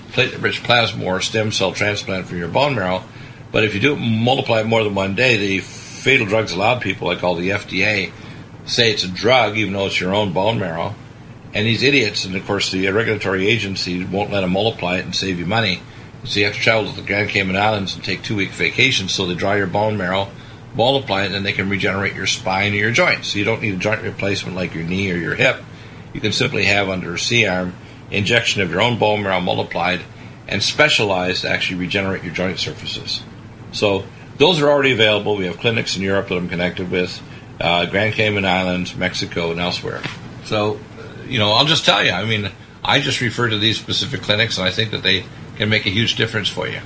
platelet-rich plasma or stem cell transplant from your bone marrow. But if you do multiply it more than one day, the fatal drugs allowed people, like all the FDA, say it's a drug, even though it's your own bone marrow. And these idiots, and of course the regulatory agency won't let them multiply it and save you money. So you have to travel to the Grand Cayman Islands and take 2-week vacations so they draw your bone marrow, multiply it, and then they can regenerate your spine or your joints. So you don't need a joint replacement like your knee or your hip. You can simply have under a C-arm injection of your own bone marrow multiplied and specialized to actually regenerate your joint surfaces. So those are already available. We have clinics in Europe that I'm connected with, Grand Cayman Islands, Mexico, and elsewhere. So, I'll just tell you, I just refer to these specific clinics, and I think that they can make a huge difference for you.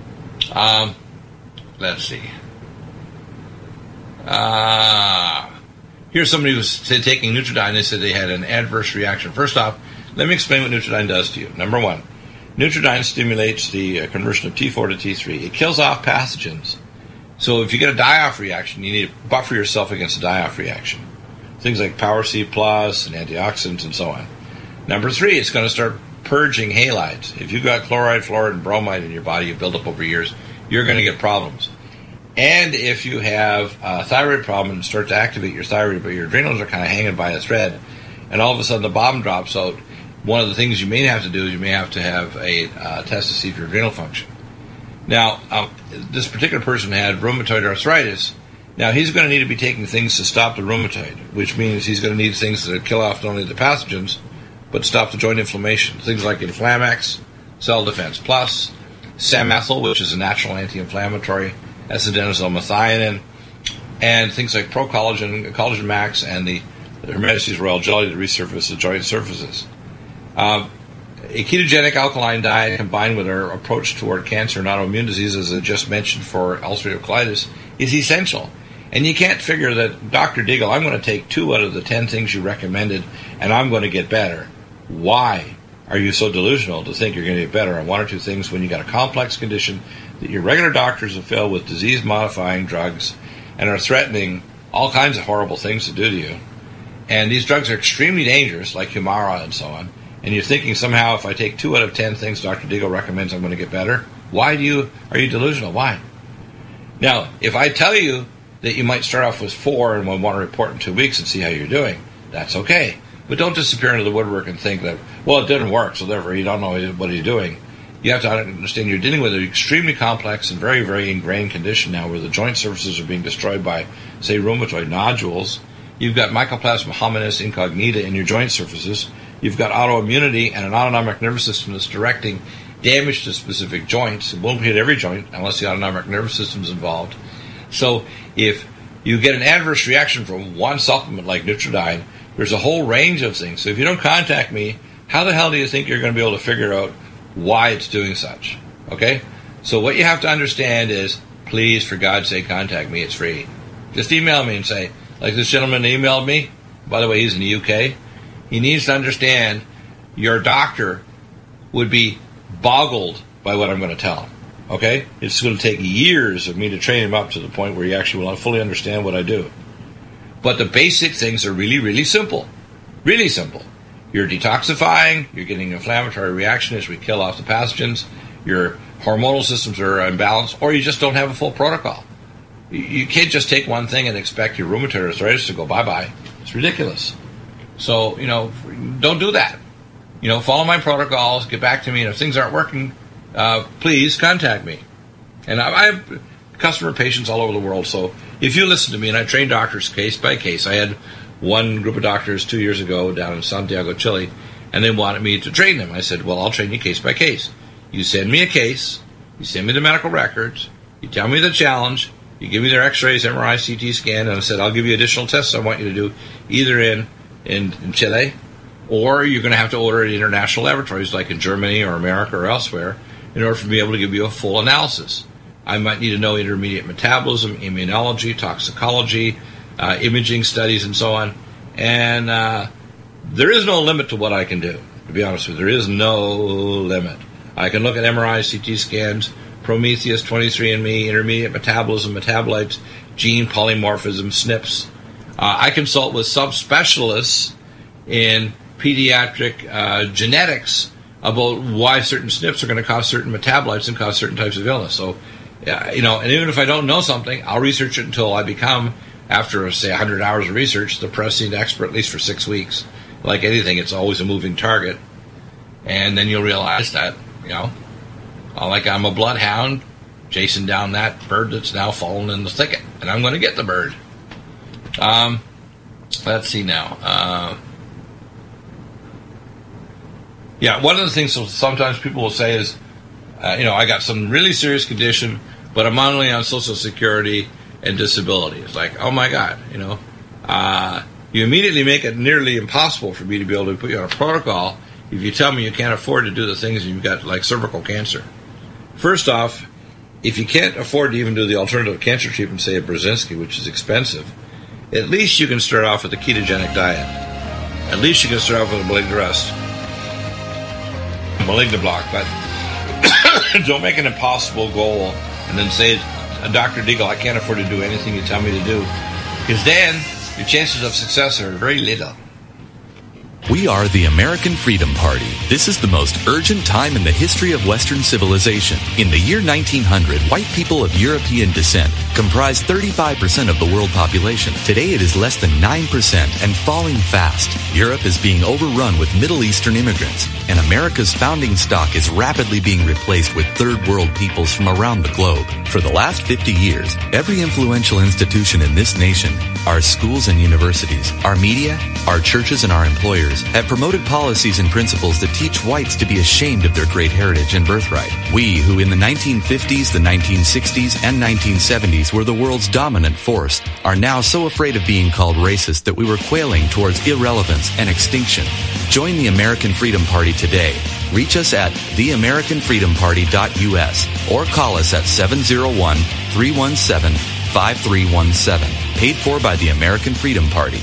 Let's see. Here's somebody who's taking Nutridyne. They said they had an adverse reaction. First off, let me explain what Nutridyne does to you. Number one, Nutridyne stimulates the conversion of T4 to T3. It kills off pathogens. So if you get a die-off reaction, you need to buffer yourself against a die-off reaction. Things like Power C Plus and antioxidants and so on. Number three, it's going to start purging halides. If you've got chloride, fluoride, and bromide in your body you build up over years, you're going to get problems. And if you have a thyroid problem and start to activate your thyroid, but your adrenals are kind of hanging by a thread, and all of a sudden the bottom drops out, one of the things you may have to do is you may have to have a test to see if your adrenal function. Now, this particular person had rheumatoid arthritis. Now, he's going to need to be taking things to stop the rheumatoid, which means he's going to need things that kill off not only the pathogens, but stop the joint inflammation. Things like Inflamax, Cell Defense Plus, Samethyl, which is a natural anti-inflammatory, acetaminophen methionine, and things like Pro-Collagen, Collagen Max, and the Hermetices Royal Jelly to resurface the joint surfaces. A ketogenic alkaline diet combined with our approach toward cancer and autoimmune diseases, as I just mentioned for ulcerative colitis, is essential. And you can't figure that, Dr. Deagle, I'm going to take 2 out of the 10 things you recommended, and I'm going to get better. Why are you so delusional to think you're going to get better on 1 or 2 things when you got a complex condition that your regular doctors have filled with disease-modifying drugs and are threatening all kinds of horrible things to do to you? And these drugs are extremely dangerous, like Humira and so on. And you're thinking somehow if I take 2 out of 10 things Dr. Deagle recommends, I'm going to get better? Are you delusional? Why? Now, if I tell you that you might start off with 4 and we'll want to report in 2 weeks and see how you're doing, that's okay. But don't disappear into the woodwork and think that, well, it didn't work, so therefore you don't know what you're doing. You have to understand you're dealing with an extremely complex and very, very ingrained condition now where the joint surfaces are being destroyed by, say, rheumatoid nodules. You've got Mycoplasma hominis incognita in your joint surfaces. You've got autoimmunity and an autonomic nervous system that's directing damage to specific joints. It won't hit every joint unless the autonomic nervous system is involved. So if you get an adverse reaction from one supplement like Nutridyne, there's a whole range of things. So if you don't contact me, how the hell do you think you're going to be able to figure out why it's doing such? Okay? So what you have to understand is, please, for God's sake, contact me. It's free. Just email me and say, like this gentleman emailed me. By the way, he's in the UK. He needs to understand your doctor would be boggled by what I'm going to tell him. Okay? It's going to take years of me to train him up to the point where he actually will fully understand what I do. But the basic things are really, really simple. Really simple. You're detoxifying, you're getting an inflammatory reaction as we kill off the pathogens, your hormonal systems are imbalanced, or you just don't have a full protocol. You can't just take one thing and expect your rheumatoid arthritis to go bye-bye. It's ridiculous. So, don't do that. Follow my protocols, get back to me, and if things aren't working, please contact me. And I have customer patients all over the world, so if you listen to me, and I train doctors case by case, I had one group of doctors 2 years ago down in Santiago, Chile, and they wanted me to train them. I said, well, I'll train you case by case. You send me a case, you send me the medical records, you tell me the challenge, you give me their x-rays, MRI, CT scan, and I said, I'll give you additional tests I want you to do either in Chile, or you're going to have to order at international laboratories like in Germany or America or elsewhere in order for me to be able to give you a full analysis. I might need to know intermediate metabolism, immunology, toxicology, imaging studies, and so on. And there is no limit to what I can do, to be honest with you. There is no limit. I can look at MRI, CT scans, Prometheus, 23andMe, intermediate metabolism, metabolites, gene polymorphism, SNPs. I consult with subspecialists in pediatric genetics about why certain SNPs are going to cause certain metabolites and cause certain types of illness. So, and even if I don't know something, I'll research it until I become, after, say, 100 hours of research, the prescient expert, at least for 6 weeks. Like anything, it's always a moving target. And then you'll realize that, like I'm a bloodhound chasing down that bird that's now fallen in the thicket, and I'm going to get the bird. Let's see now. One of the things sometimes people will say is, I got some really serious condition, but I'm only on Social Security and disability. It's like, oh my God, you immediately make it nearly impossible for me to be able to put you on a protocol if you tell me you can't afford to do the things and you've got like cervical cancer. First off, if you can't afford to even do the alternative cancer treatment, say at Brzezinski, which is expensive, at least you can start off with a ketogenic diet. At least you can start off with a Malignarest, Malignablock, but don't make an impossible goal and then say, Dr. Deagle, I can't afford to do anything you tell me to do, because then your chances of success are very little. We are the American Freedom Party. This is the most urgent time in the history of Western civilization. In the year 1900, white people of European descent comprised 35% of the world population. Today it is less than 9% and falling fast. Europe is being overrun with Middle Eastern immigrants, and America's founding stock is rapidly being replaced with third world peoples from around the globe. For the last 50 years, every influential institution in this nation, our schools and universities, our media, our churches and our employers, have promoted policies and principles that teach whites to be ashamed of their great heritage and birthright. We, who in the 1950s, the 1960s, and 1970s were the world's dominant force, are now so afraid of being called racist that we were quailing towards irrelevance and extinction. Join the American Freedom Party today. Reach us at theamericanfreedomparty.us or call us at 701-317-5317. Paid for by the American Freedom Party.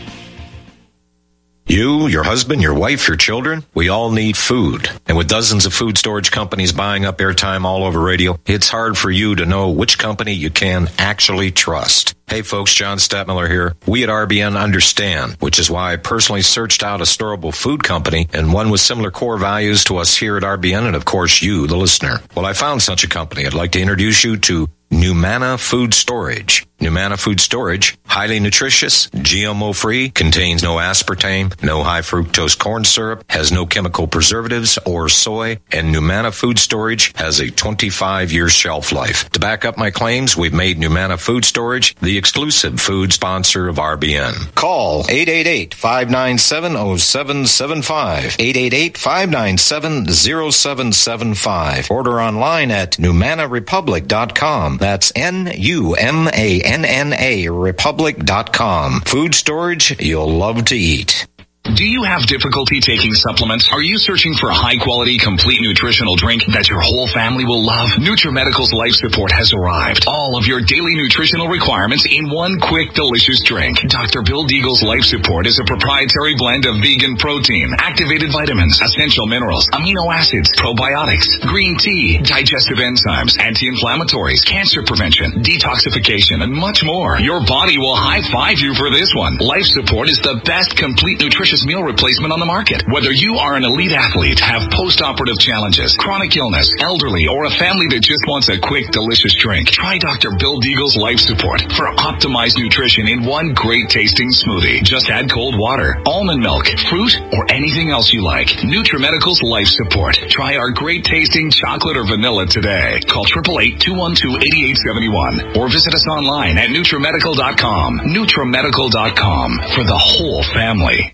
You, your husband, your wife, your children, we all need food. And with dozens of food storage companies buying up airtime all over radio, it's hard for you to know which company you can actually trust. Hey folks, John Stadtmiller here. We at RBN understand, which is why I personally searched out a storable food company and one with similar core values to us here at RBN and of course you, the listener. Well, I found such a company. I'd like to introduce you to Numana Food Storage. Numana Food Storage, highly nutritious, GMO-free, contains no aspartame, no high fructose corn syrup, has no chemical preservatives or soy, and Numana Food Storage has a 25-year shelf life. To back up my claims, we've made Numana Food Storage the exclusive food sponsor of RBN. Call 888-597-0775, 888-597-0775. Order online at NumanaRepublic.com. That's NUMANNA Republic.com. Food storage you'll love to eat. Do you have difficulty taking supplements? Are you searching for a high-quality, complete nutritional drink that your whole family will love? NutriMedical's Life Support has arrived. All of your daily nutritional requirements in one quick, delicious drink. Dr. Bill Deagle's Life Support is a proprietary blend of vegan protein, activated vitamins, essential minerals, amino acids, probiotics, green tea, digestive enzymes, anti-inflammatories, cancer prevention, detoxification, and much more. Your body will high-five you for this one. Life Support is the best complete nutritious meal replacement on the market. Whether you are an elite athlete, have post-operative challenges, chronic illness, elderly, or a family that just wants a quick, delicious drink, try Dr. Bill Deagle's Life Support for optimized nutrition in one great-tasting smoothie. Just add cold water, almond milk, fruit, or anything else you like. NutriMedical's Life Support. Try our great-tasting chocolate or vanilla today. Call 888-212-8871 or visit us online at NutriMedical.com. NutriMedical.com for the whole family.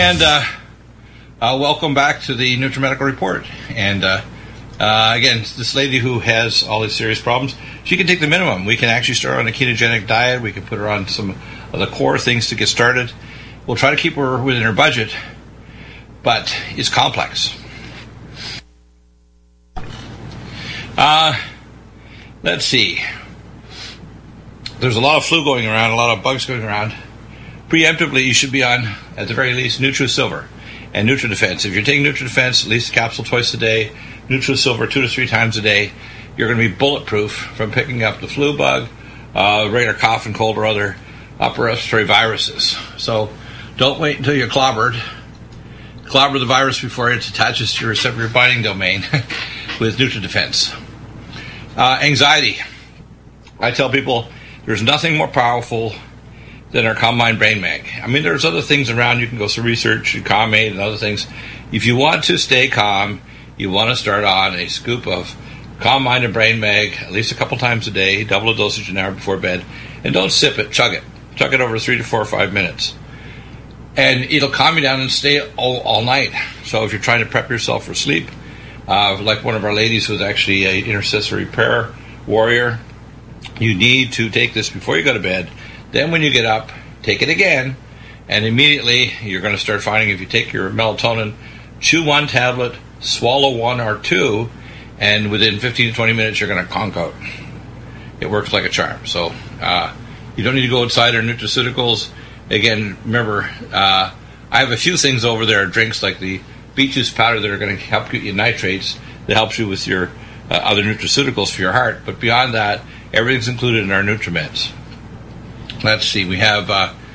And welcome back to the NutriMedical Report. And again, this lady who has all these serious problems, she can take the minimum. We can actually start on a ketogenic diet. We can put her on some of the core things to get started. We'll try to keep her within her budget, but it's complex. Let's see. There's a lot of flu going around, a lot of bugs going around. Preemptively, you should be on, at the very least, NutriSilver and NutriDefense. If you're taking NutriDefense, at least a capsule twice a day, NutriSilver 2 to 3 times a day, you're going to be bulletproof from picking up the flu bug, regular cough and cold, or other upper respiratory viruses. So don't wait until you're clobbered. Clobber the virus before it attaches to your receptor binding domain with NutriDefense. Anxiety. I tell people there's nothing more powerful than our CalmMind Brain Mag. I mean, there's other things around. You can go through research, CalmAid, and other things. If you want to stay calm, you want to start on a scoop of CalmMind and Brain Mag at least a couple times a day, double the dosage an hour before bed, and don't sip it, chug it. Chug it over 3 to 4 or 5 minutes. And it'll calm you down and stay all night. So if you're trying to prep yourself for sleep, like one of our ladies who's actually an intercessory prayer warrior, you need to take this before you go to bed. Then when you get up, take it again, and immediately you're going to start finding if you take your melatonin, chew 1 tablet, swallow 1 or 2, and within 15 to 20 minutes you're going to conk out. It works like a charm. So you don't need to go outside our nutraceuticals. Again, remember, I have a few things over there, drinks like the beet juice powder that are going to help get you nitrates, that helps you with your other nutraceuticals for your heart. But beyond that, everything's included in our NutriMeds. Let's see, we have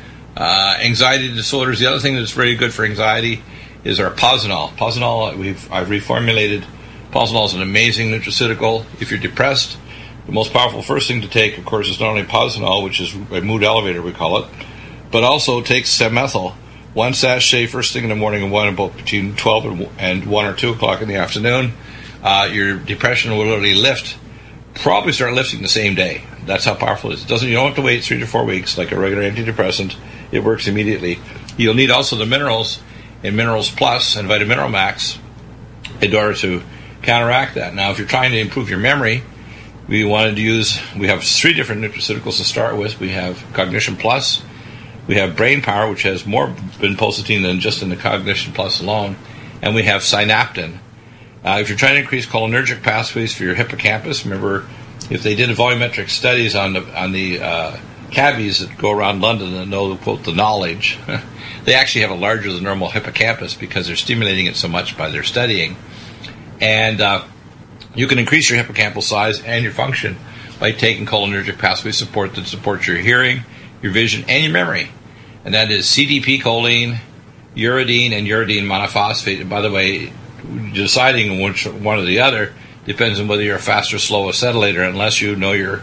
anxiety disorders. The other thing that's very good for anxiety is our Posinol. Posinol, I've reformulated. Posinol is an amazing nutraceutical. If you're depressed, the most powerful first thing to take, of course, is not only Posinol, which is a mood elevator, we call it, but also take Semethyl. 1 sachet first thing in the morning and 1 about between 12 and 1 or 2 o'clock in the afternoon. Your depression will literally lift. Probably start lifting the same day. That's how powerful it is. You don't have to wait 3 to 4 weeks like a regular antidepressant. It works immediately. You'll need also the minerals in Minerals Plus and Vitamineral Max in order to counteract that. Now, if you're trying to improve your memory, we have 3 different nutraceuticals to start with. We have Cognition Plus, we have Brain Power, which has more vinpocetine than just in the Cognition Plus alone, and we have Synaptin. If you're trying to increase cholinergic pathways for your hippocampus, remember, if they did volumetric studies on the cabbies that go around London and know, quote, the knowledge, they actually have a larger than normal hippocampus because they're stimulating it so much by their studying. And you can increase your hippocampal size and your function by taking cholinergic pathway support that supports your hearing, your vision, and your memory. And that is CDP choline, uridine, and uridine monophosphate. And by the way, deciding which one or the other depends on whether you're a fast or slow acetylator. Unless you know your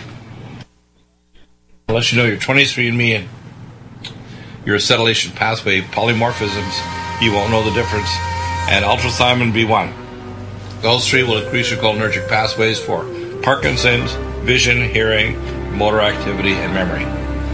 23andMe and your acetylation pathway polymorphisms, you won't know the difference. And ultrathymine B1. Those 3 will increase your cholinergic pathways for Parkinson's, vision, hearing, motor activity, and memory.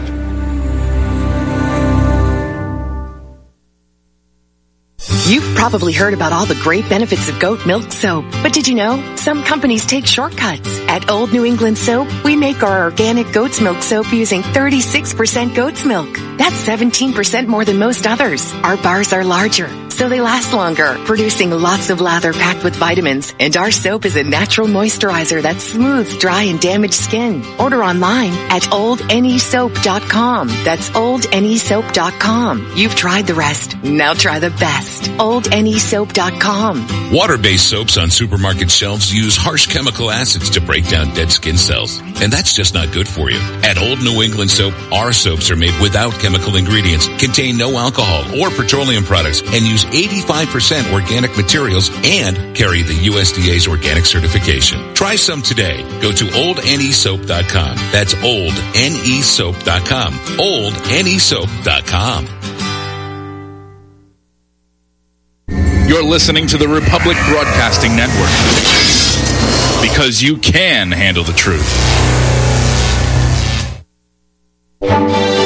You've probably heard about all the great benefits of goat milk soap, but did you know some companies take shortcuts? At Old New England Soap, we make our organic goat's milk soap using 36% goat's milk. That's 17% more than most others. Our bars are larger, so they last longer, producing lots of lather packed with vitamins. And our soap is a natural moisturizer that smooths dry and damaged skin. Order online at oldnesoap.com. That's oldnesoap.com. You've tried the rest. Now try the best. oldnesoap.com. Water-based soaps on supermarket shelves use harsh chemical acids to break down dead skin cells. And that's just not good for you. At Old New England Soap, our soaps are made without chemical ingredients, contain no alcohol or petroleum products, and use 85% organic materials and carry the USDA's organic certification. Try some today. Go to oldnesoap.com. That's oldnesoap.com. oldnesoap.com. You're listening to the Republic Broadcasting Network. Because you can handle the truth.